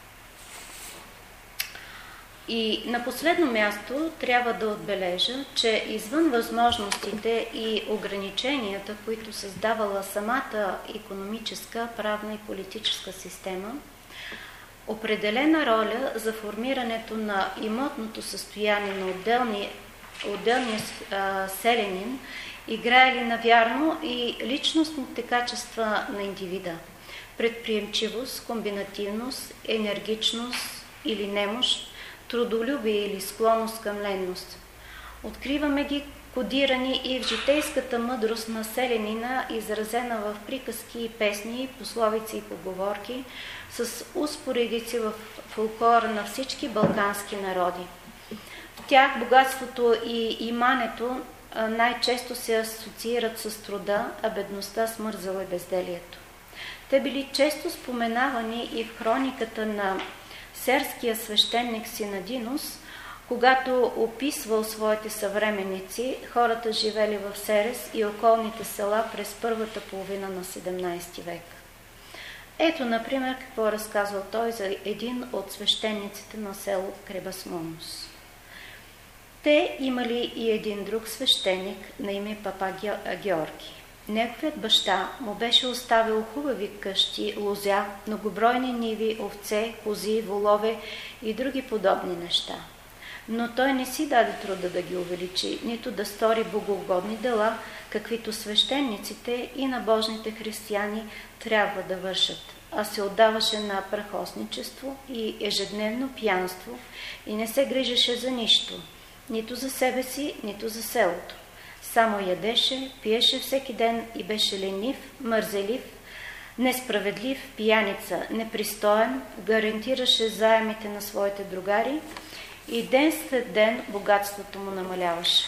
A: И на последно място трябва да отбележа, че извън възможностите и ограниченията, които създавала самата икономическа, правна и политическа система, определена роля за формирането на имотното състояние на отделни, отделния а, селянин играе ли навярно и личностните качества на индивида? Предприемчивост, комбинативност, енергичност или немощ, трудолюбие или склонност към ленност. Откриваме ги кодирани и в житейската мъдрост на селянина, изразена в приказки и песни, пословици и поговорки, с успоредици в фолклора на всички балкански народи. В тях богатството и имането най-често се асоциират с труда, а бедността с мързела и безделието. Те били често споменавани и в хрониката на серския свещеник Синадинус, когато описвал своите съвременници, хората живели в Серес и околните села през първата половина на седемнайсети век. Ето, например, какво е разказвал той за един от свещениците на село Кребасмонус. Те имали и един друг свещеник на име Папа Георги. Неговият баща му беше оставил хубави къщи, лозя, многобройни ниви, овце, кози, волове и други подобни неща. Но той не си даде труда да ги увеличи, нито да стори богоугодни дела, каквито свещениците и набожните християни трябва да вършат, а се отдаваше на прахосничество и ежедневно пиянство и не се грижеше за нищо, нито за себе си, нито за селото. Само ядеше, пиеше всеки ден и беше ленив, мързелив, несправедлив, пияница, непристоен, гарантираше заемите на своите другари и ден след ден богатството му намаляваше.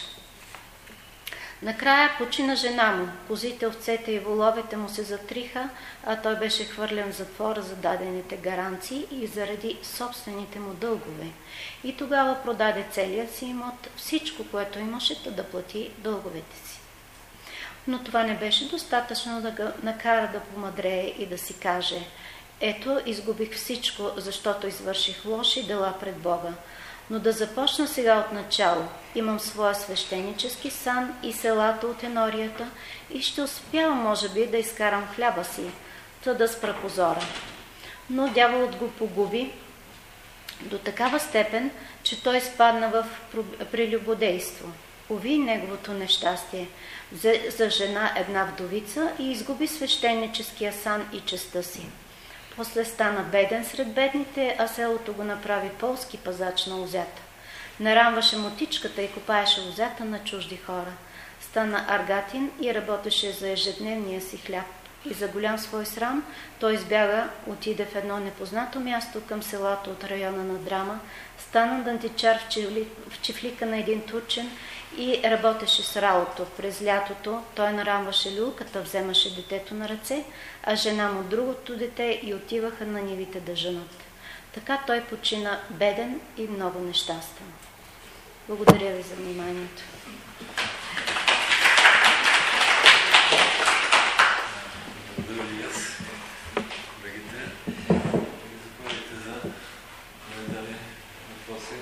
A: Накрая почина жена му, козите, овцете и воловете му се затриха, а той беше хвърлен в затвора за дадените гаранции и заради собствените му дългове. И тогава продаде целият си имот, всичко, което имаше, да плати дълговете си. Но това не беше достатъчно да го накара да помъдрее и да си каже: ето, изгубих всичко, защото извърших лоши дела пред Бога. Но да започна сега от начало. Имам своя свещенически сан и селата от енорията и ще успявам, може би, да изкарам хляба си, та да спра позора. Но дяволът го погуби до такава степен, че той спадна в прелюбодейство. Уви неговото нещастие. За, за жена една вдовица и изгуби свещеническия сан и честта си. После стана беден сред бедните, а селото го направи полски пазач на лозята. Нарамваше мотичката и копаеше лозята на чужди хора. Стана аргатин и работеше за ежедневния си хляб. И за голям свой срам той избяга, отиде в едно непознато място към селото от района на Драма, стана дантичар в, чифли, в чифлика на един турчен и работеше с работа. През лятото той нарамваше люлката, вземаше детето на ръце, а жена му другото дете и отиваха на нивите да женат. Така той почина беден и много нещастен. Благодаря ви за вниманието.
B: Благодаря ви аз, колегите. Заповядайте за коментари, въпроси.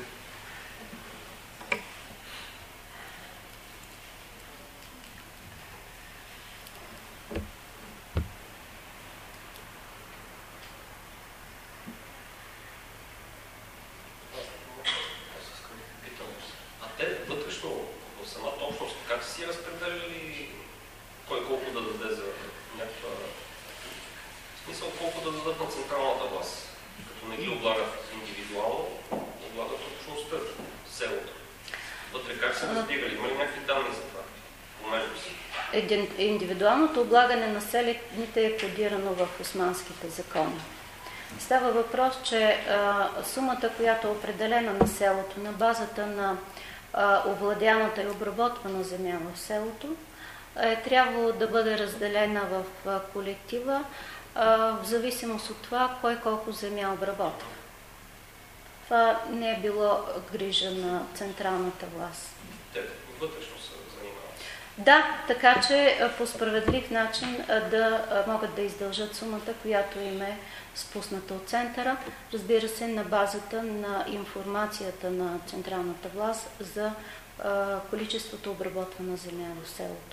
A: Индивидуалното облагане на селените е кодирано в османските закони. Става въпрос, че а, сумата, която е определена на селото на базата на а, овладяната и обработвана земя в селото, е трябвало да бъде разделена в а, колектива а, в зависимост от това кой колко земя обработва. Това не е било грижа на централната власт.
C: Те вътрешно са занимават.
A: Да, така че по справедлив начин да могат да издължат сумата, която им е спусната от центъра, разбира се, на базата на информацията на централната власт за а, количеството обработвана земя в селото.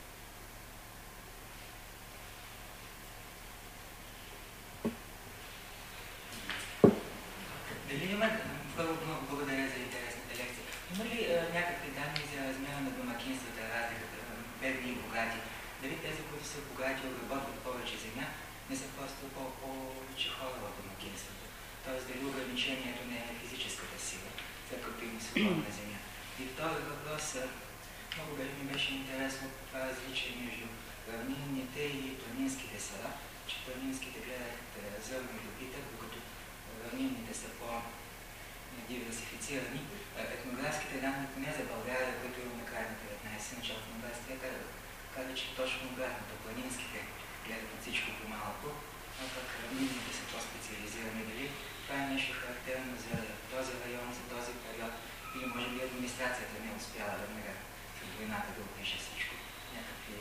D: Дали има, първо много благодаря за интересната лекция, има ли а, някакви данни за размера на домакинствата, разликата на бедни дали тези, които са богати и обработват повече земя, не са просто повече хора в домакинството. Тоест дали ограничението не е физическата сила, след като има свободна земя. И втори въпрос, много ми беше интересно това различие между равнинните и планинските села, че планинските гледат зърно и добитък, докато равнинните са по-диверсифицирани. Етнографските данни, поне за България, които има на края на деветнайсети, началото на двайсети век, казва, че точно обратното. Планинските гледат на всичко по-малко, а пък равнинните са по-специализирани. Дали това е нещо характерно за този район, за този период, или може би администрацията не успяла да намеря в войната да опише всичко. Някакви...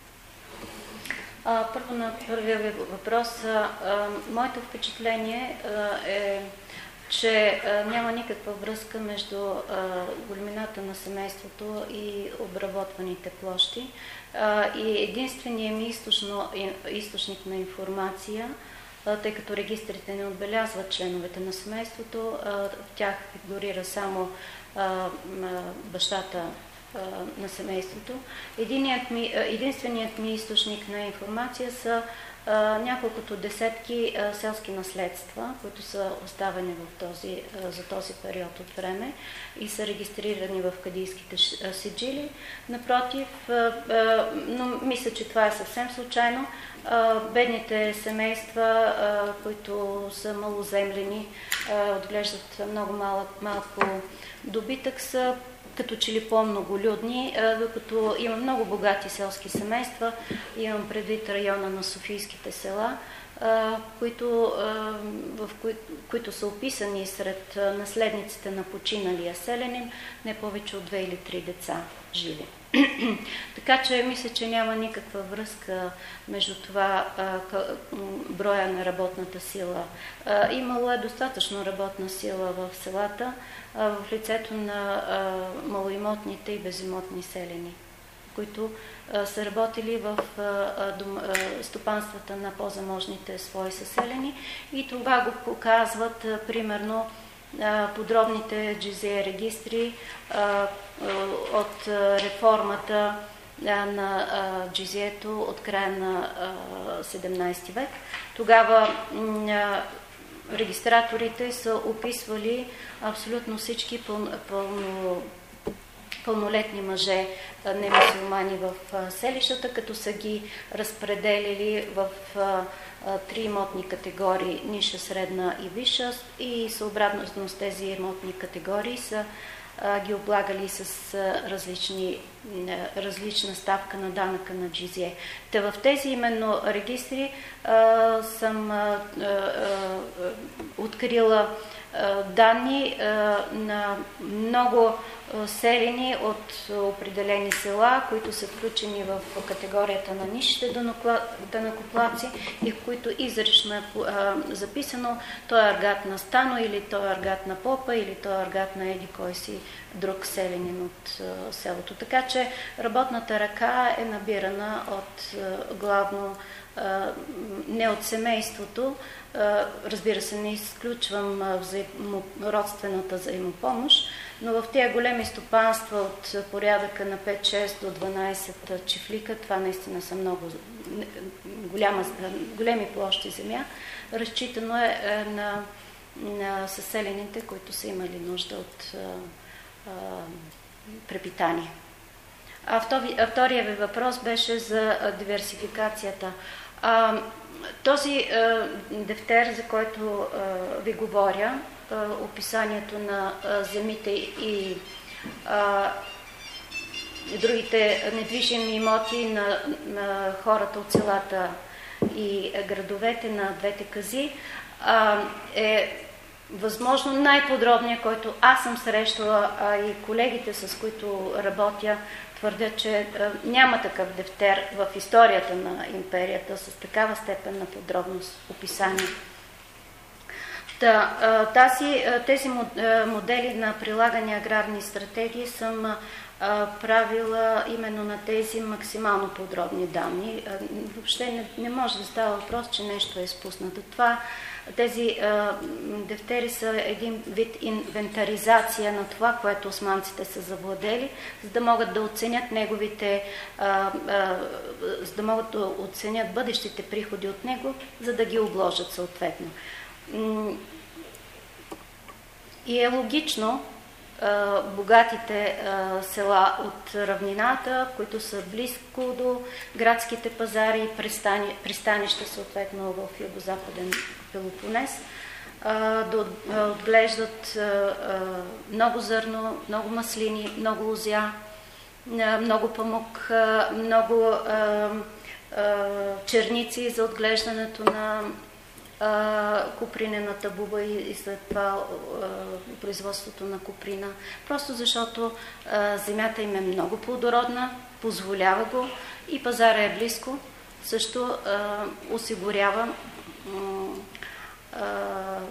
A: А, първо на първия ви въпрос. А, а, моето впечатление а, е, че а, няма никаква връзка между а, големината на семейството и обработваните площи. А, и единственият ми източно, източник на информация, а, тъй като регистрите не отбелязват членовете на семейството, а, в тях фигурира само а, бащата на семейството. Единият ми, единственият ми източник на информация са а, няколкото десетки а, селски наследства, които са оставени в този, а, за този период от време и са регистрирани в кадийските сиджили. Напротив, а, а, но мисля, че това е съвсем случайно. А, бедните семейства, а, които са малоземлени, а, отглеждат много малък, малко добитък, са като че ли по-многолюдни, докато има много богати селски семейства, имам предвид района на Софийските села, които, в кои, които са описани сред наследниците на починалия селянин, не повече от две или три деца живи. Така че мисля, че няма никаква връзка между това а, броя на работната сила. А, имало е достатъчно работна сила в селата, а, в лицето на а, малоимотните и безимотни селени, които а, са работили в а, дом, а, стопанствата на по-заможните свои съселени и това го показват а, примерно подробните джизия регистри а, от реформата на джизието от края на седемнайсети век. Тогава регистраторите са описвали абсолютно всички пълно, пълно, пълнолетни мъже немусулмани в селищата, като са ги разпределили в три имотни категории, ниша, средна и висша, и съобразно с тези имотни категории са а, ги облагали с а, различни, а, различна ставка на данъка на джизие. Та в тези именно регистри а, съм а, а, открила а, данни а, на много селени от определени села, които са включени в категорията на нишите данъкоплатци и в които изрично е записано той е аргат на Стано или той е аргат на Попа или той е аргат на еди кой си друг селянин от селото. Така че работната ръка е набирана от главно не от семейството, разбира се, не изключвам родствената взаимопомощ, но в тези големи стопанства от порядъка на пет-шест до дванайсет чифлика, това наистина са много голяма, големи площи земя, разчитано е на, на съселените, които са имали нужда от а, а, препитание. А, втори, а втория ви въпрос беше за а, диверсификацията. А, този а, дефтер, за който а, ви говоря, а, описанието на а, земите и а, другите недвижими имоти на, на хората от селата и градовете на двете кази, а, е възможно най-подробния, който аз съм срещала, а и колегите, с които работя, твърдят, че а, няма такъв дефтер в историята на империята с такава степен на подробност описание. Та, а, тази, тези модели на прилагани аграрни стратегии съм правила именно на тези максимално подробни данни. Въобще не, не може да става въпрос, че нещо е изпуснато. Това, тези а, дефтери са един вид инвентаризация на това, което османците са завладели, за да могат да оценят неговите, а, а, за да могат да оценят бъдещите приходи от него, за да ги обложат съответно. И е логично богатите села от равнината, които са близко до градските пазари и пристани, пристанища, съответно в югозападен Пелопонес, да отглеждат много зърно, много маслини, много лозя, много памук, много черници за отглеждането на купринената буба и, и след това а, производството на куприна. Просто защото а, земята им е много плодородна, позволява го и пазара е близко, също а, осигурява а,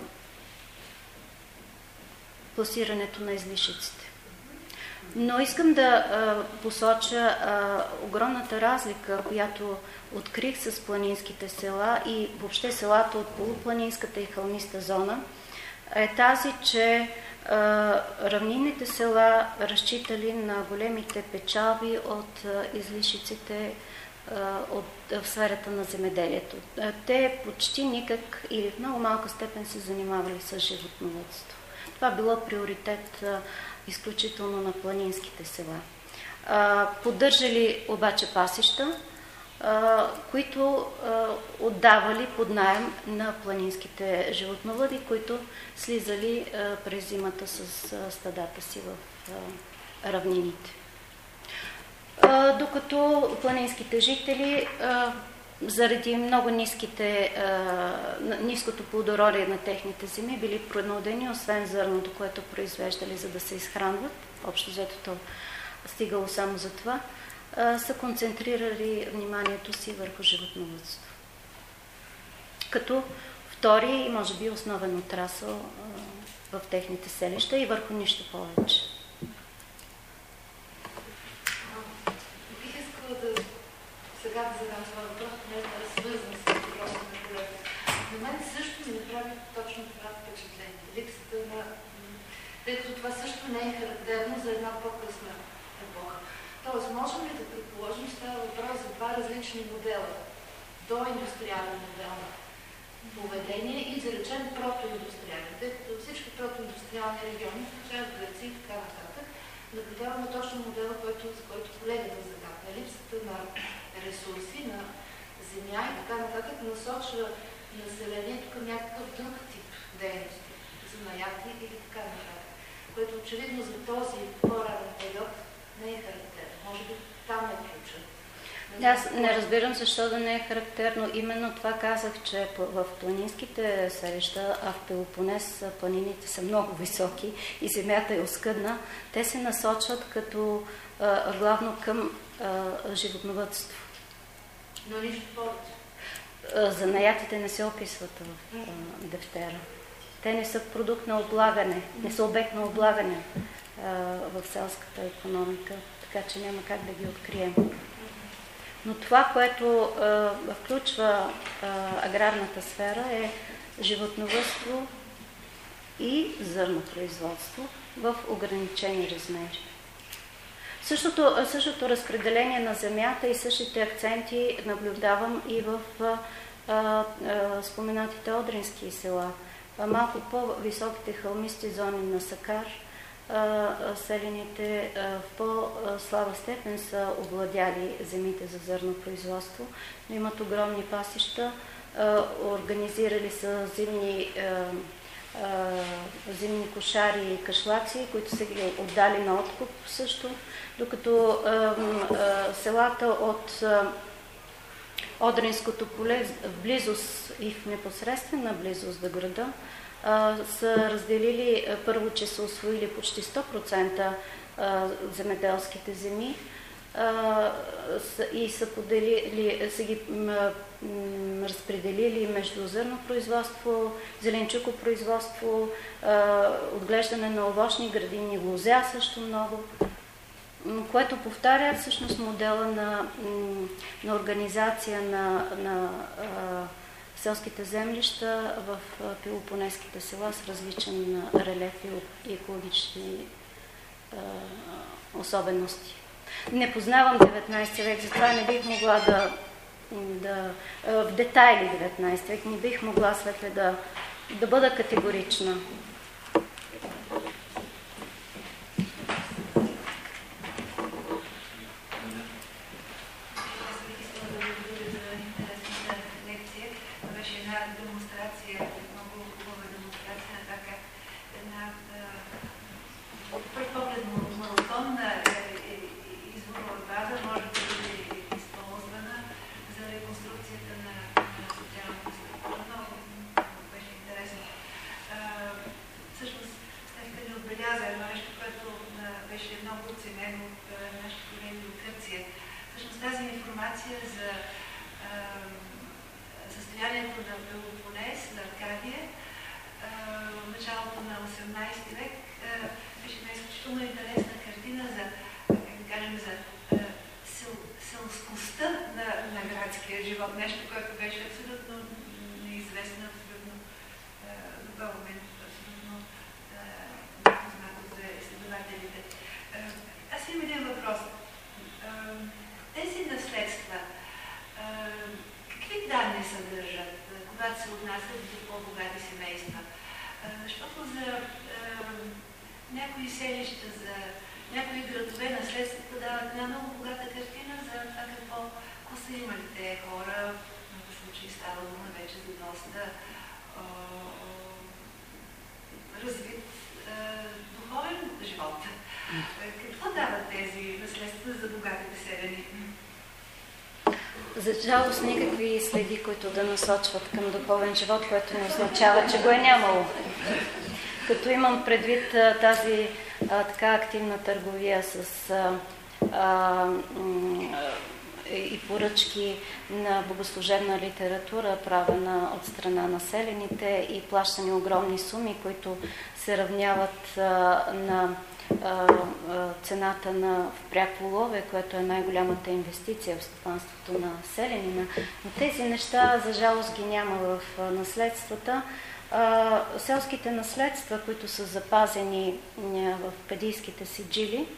A: пласирането на излишъците. Но искам да а, посоча а, огромната разлика, която открих с планинските села и въобще селата от полупланинската и хълмиста зона, е тази, че а, равнинните села разчитали на големите печалби от а, излишъците а, от, в сферата на земеделието. А, те почти никак или в много малка степен се занимавали с животновъдство. Това било приоритет а, изключително на планинските села. А, поддържали обаче пасища, а, които а, отдавали под наем на планинските животновъди, които слизали а, през зимата с а, стадата си в а, равнините. А, докато планинските жители а, заради много ниските, а, ниското плодородие на техните земи били принудени, освен зърното, което произвеждали, за да се изхранват, общо взето стигало само за това, а, са концентрирали вниманието си върху животновъдство. Като втори и може би основен отрасъл а, в техните селища и върху нищо повече.
E: Бих искала да сега да задам това въпрос, не да е свързан с въпроса на колегата. На мен също ми направи точно това впечатление. Липсата на... Тъй като това също не е характерно за една по-късна епоха. Тоест, можем ли да предположим, че става въпрос за два различни модела? Доиндустриален модел на поведение и, да речем, протоиндустриален. Тъй като всички протоиндустриални региони, включая Гърция и така нататък, наблюдаваме точно модела, който, за който колегата загадна. Липсата на ресурси, на земя и така нататък насочва населението към някакъв друг тип дейности, занаяти или така нататък, което очевидно за този по-ранен период не е характерно. Може би там е ключът.
A: Аз не разбирам защо да не е характерно. Именно това казах, че в планинските селища, а в Пелопонес планините са много високи и земята е оскъдна, те се насочват като а, главно към а, животновъдство.
E: Но нищо повече.
A: Занаятите не се описват в а, дефтера. Те не са продукт на облагане, не са обект на облагане а, в селската икономика, така че няма как да ги открием. Но това, което а, включва а, аграрната сфера, е животновъдство и зърнопроизводство в ограничени размери. Същото, същото разпределение на земята и същите акценти наблюдавам и в а, а, споменатите одрински села. А, малко по-високите хълмисти зони на Сакар, селените в по-слаба степен са овладяли земите за зърнопроизводство, но имат огромни пасища, организирали са зимни, зимни кошари и кашлаци, които са ги отдали на откуп също, докато селата от Одринското поле в близост и в непосредствена близост до града са разделили, първо, че са усвоили почти сто процента земеделските земи и са, поделили, са ги разпределили между зърнопроизводство, зеленчукопроизводство, отглеждане на овощни градини, лозя също много. което повтаря всъщност модела на, на организация на, на а, селските землища в пелопонеските села с различен релеф и екологични а, особености. Не познавам деветнайсети век, затова не бих могла да, да в детайли деветнайсети век, не бих могла Светле да, да бъда категорична. За жалост никакви следи, които да насочват към духовен живот, което не означава, че го е нямало. Като имам предвид а, тази а, така активна търговия с а, а, и поръчки на богослужебна литература, правена от страна на селените и плащани огромни суми, които се равняват а, на цената на пряко лове, което е най-голямата инвестиция в стопанството на селянина. Но тези неща, за жалост, ги няма в наследствата. Селските наследства, които са запазени в кадийските сиджили,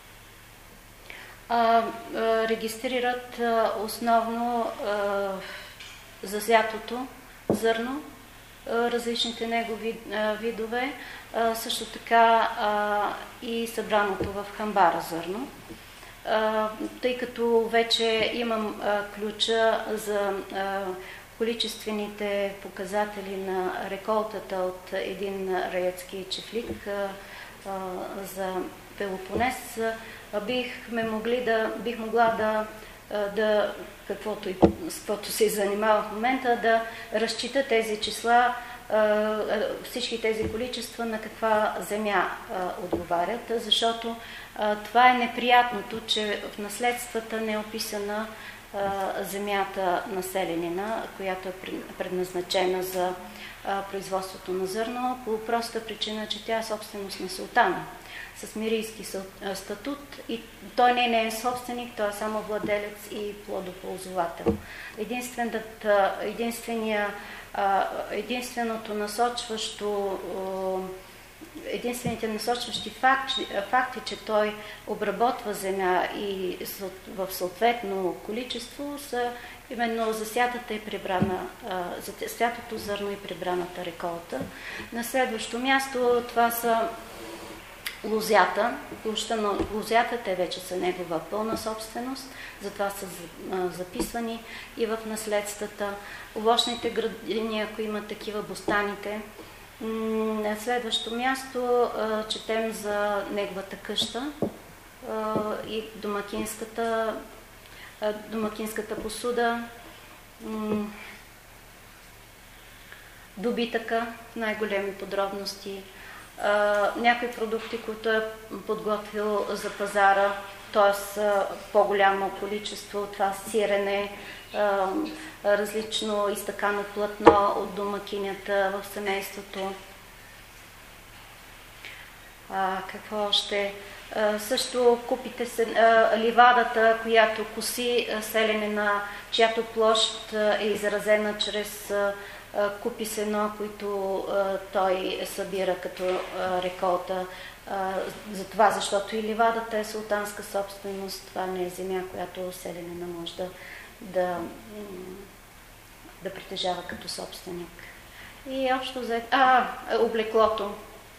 A: регистрират основно засятото зърно, различните негови видове, също така и събраното в хамбара зърно. Тъй като вече имам ключа за количествените показатели на реколтата от един раецки чифлик за Пелопонес, бихме могли да, бих могла да, да каквото, и, с каквото се занимава в момента, да разчита тези числа, всички тези количества на каква земя отговарят, защото това е неприятното, че в наследствата не е описана земята на селянина, която е предназначена за производството на зърно, по проста причина, че тя е собственост на султана с мирийски статут и той не е неин собственик, той е само владелец и плодоползовател. Единствения, единственото насочващо, единствените насочващи факти, факти, че той обработва земя и в съответно количество, са именно засятата и прибрана, засятото зърно и прибраната реколта. На следващо място това са лозята, площа на лозята, те вече са негова пълна собственост, затова са записвани и в наследствата. Овощните градини, ако има такива, бостаните. На следващо място четем за неговата къща и домакинската, домакинската посуда, добитъка в най-големи подробности, някои продукти, които е подготвил за пазара, т.е. по-голямо количество, това сирене, различно изтъкано платно от домакинята в семейството. А, какво още? Също купите се, ливадата, която коси селянина, чиято площ е изразена чрез купи сено, които той събира като реколта. За това, защото и ливадата е султанска собственост, това не е земя, която селянина може да, да, да притежава като собственик. И общо за... А, облеклото.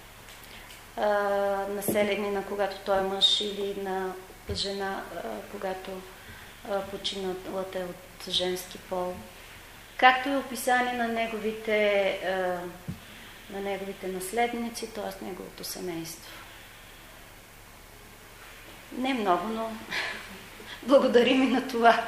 A: Населенина, когато той е мъж, или на жена, когато починалата е от женски пол. Както и описание на неговите, на неговите наследници, т.е. неговото семейство. Не много, но благодарим и на това.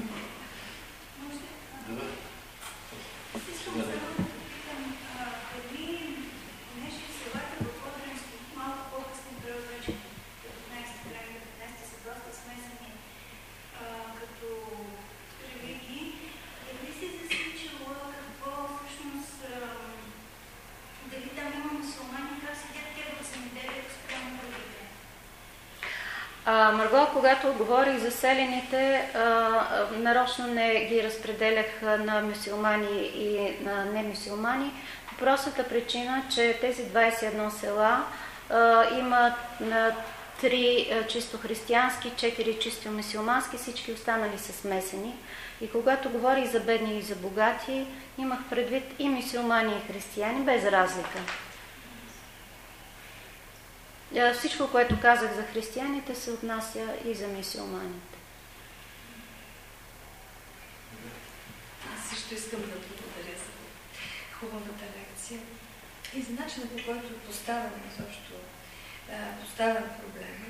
A: А, Марго, когато говорих за селените, а, нарочно не ги разпределях на мюсюлмани и на немюсюлмани, по простата причина, че тези двадесет и едно села а, имат на три а, чисто християнски, четири чисто мюсюлмански, всички останали са смесени. И когато говорих за бедни и за богати, имах предвид и мюсюлмани и християни, без разлика. Всичко, което казах за християните, се отнася и за мюсюлманите.
E: Аз също искам да благодаря за хубавата лекция и за начина, по който е поставен изобщо поставен проблема,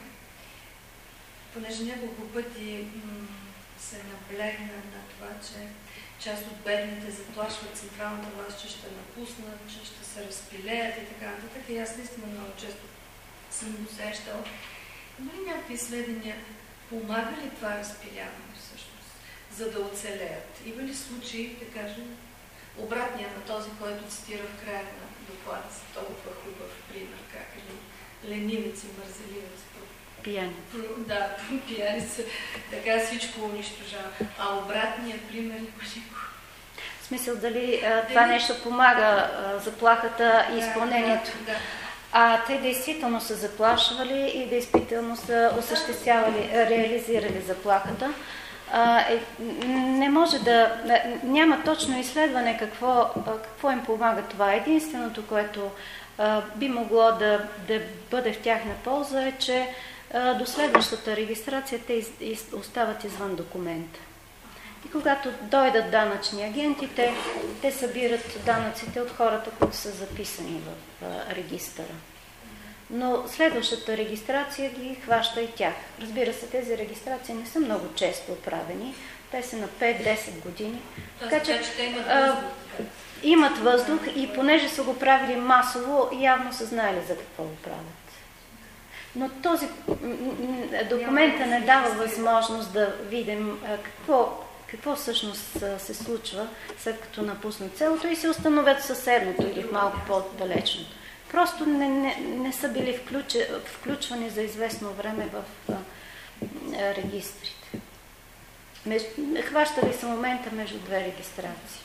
E: понеже няколко пъти се наблегна на това, че част от бедните заплашват централната власт, че ще напуснат, че ще се разпилеят и така нататък. И аз наистина много често съм го усещал. Има ли някакви сведения, помага ли това разпиляване всъщност, за да оцелеят? Има ли случаи, да кажем, обратния на този, който цитира в края на доклада си, толкова хубав пример, как ли ленивец и мързеливец?
A: Пияница.
E: Да, пияница. Така всичко унищожава. А обратният пример има ли го?
A: В смисъл, дали а, това нещо помага а, заплахата и изпълнението?
E: Да, да.
A: А те действително са заплашвали и действително са осъществявали, реализирали заплахата. А, е, не може да... Няма точно изследване какво, какво им помага това. Единственото, което а, би могло да, да бъде в тяхна полза е, че а, до следващата регистрация те из, из, остават извън документа. И когато дойдат данъчни агенти, те, те събират данъците от хората, които са записани в а, регистъра. Но следващата регистрация ги хваща и тях. Разбира се, тези регистрации не са много често правени. Те са на пет-десет години. Така че а, имат въздух и понеже са го правили масово, явно са знаели за какво го правят. Но този документа не дава възможност да видим какво, какво всъщност се случва, след като напуснат селото и се установят в съседното или в малко по-далечното. Просто не, не, не са били включи, включвани за известно време в а, а, регистрите. Меж, хващали са момента между две регистрации.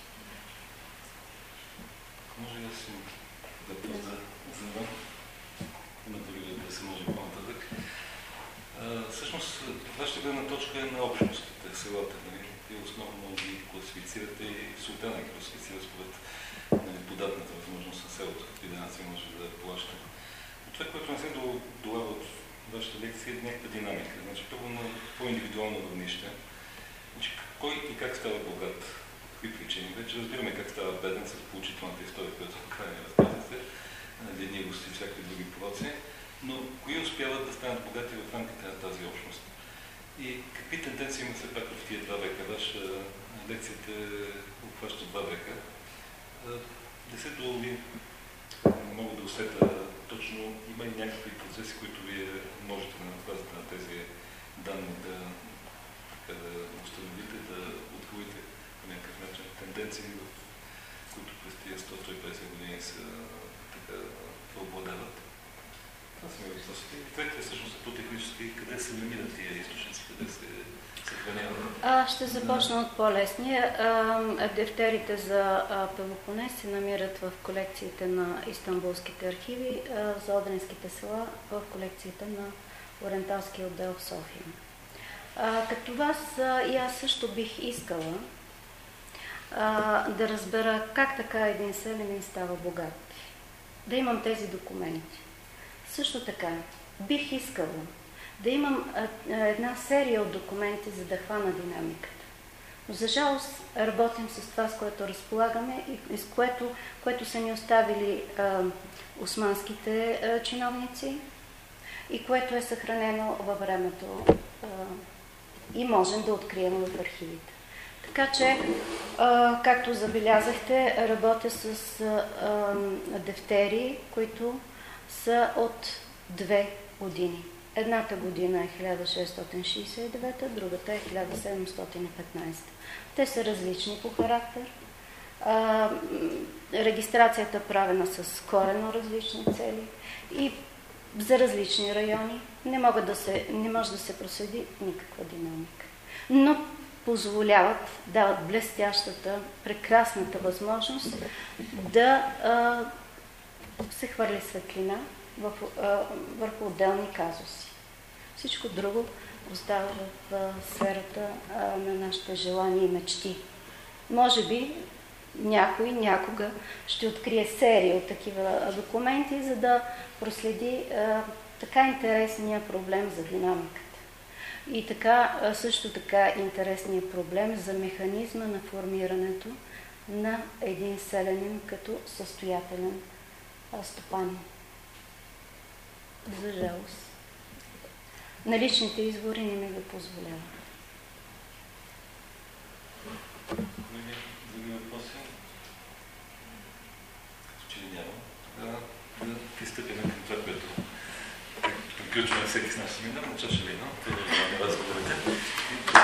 B: Може ли да си да бъда задам? Има дори да се може по-нататък. Всъщност, вашата гледна точка е на общностите, селата. Нали? И основно ги класифицирате и султана ги класифицира според нали, податната възможност на селото, какви данъци може да плаща. Но това, което не се долага от вашата лекция е някаква динамика. Значи, първо на по-индивидуално равнище. Значи, кой и как става богат? Какви причини? Вече разбираме как става беден с поучителната история, която крайне разказвате, ленивост и всякакви други пороци. Но кои успяват да станат богати в рамките на тази общност? И какви тенденции има все пак в тия два века? Ваша лекцията обхваща два века. Десето ви мога да усета точно, има и някакви процеси, които вие можете на базата на тези данни да, така, да установите, да откроите по някакъв начин тенденции, в които през тия сто до сто и петдесет години са така преобладават. Това са ми въпросите. И третия всъщност е по-технически. Къде се намират тия източници, къде се съхраняват?
A: А, ще започна от по-лесния. Дефтерите за Пелопонес се намират в колекциите на Истанбулските архиви, а, за Одринските села в колекциите на Ориенталския отдел в София. А, като вас а, и аз също бих искала а, да разбера как така един селянин става богат. Да имам тези документи. Също така, бих искала да имам а, една серия от документи, за да хвана динамиката. Но за жалост работим с това, с което разполагаме и с което, което са ни оставили а, османските а, чиновници и което е съхранено във времето а, и можем да открием в архивите. Така че, а, както забелязахте, работя с а, дефтери, които са от две години. Едната година е хиляда шестстотин шейсет и девета, другата е хиляда седемстотин и петнадесета. Те са различни по характер. А, регистрацията е правена с коренно различни цели и за различни райони. Не, могат да се, не може да се проследи никаква динамика. Но позволяват, дават блестящата, прекрасната възможност да а, се хвърли светлина в, а, върху отделни казуси. Всичко друго остава в а, сферата а, на нашите желания и мечти. Може би някой някога ще открие серия от такива документи, за да проследи а, така интересния проблем за динамиката. И така, също така интересният проблем за механизма на формирането на един селянин като състоятелен стопанин. За жалост. Наличните извори не ми го позволяват.
B: Други въпроси? Че ли няма? Да, да пристъпим към това, което приключваме всеки с наш семинар, на чаша вино, продължаваме разговорите.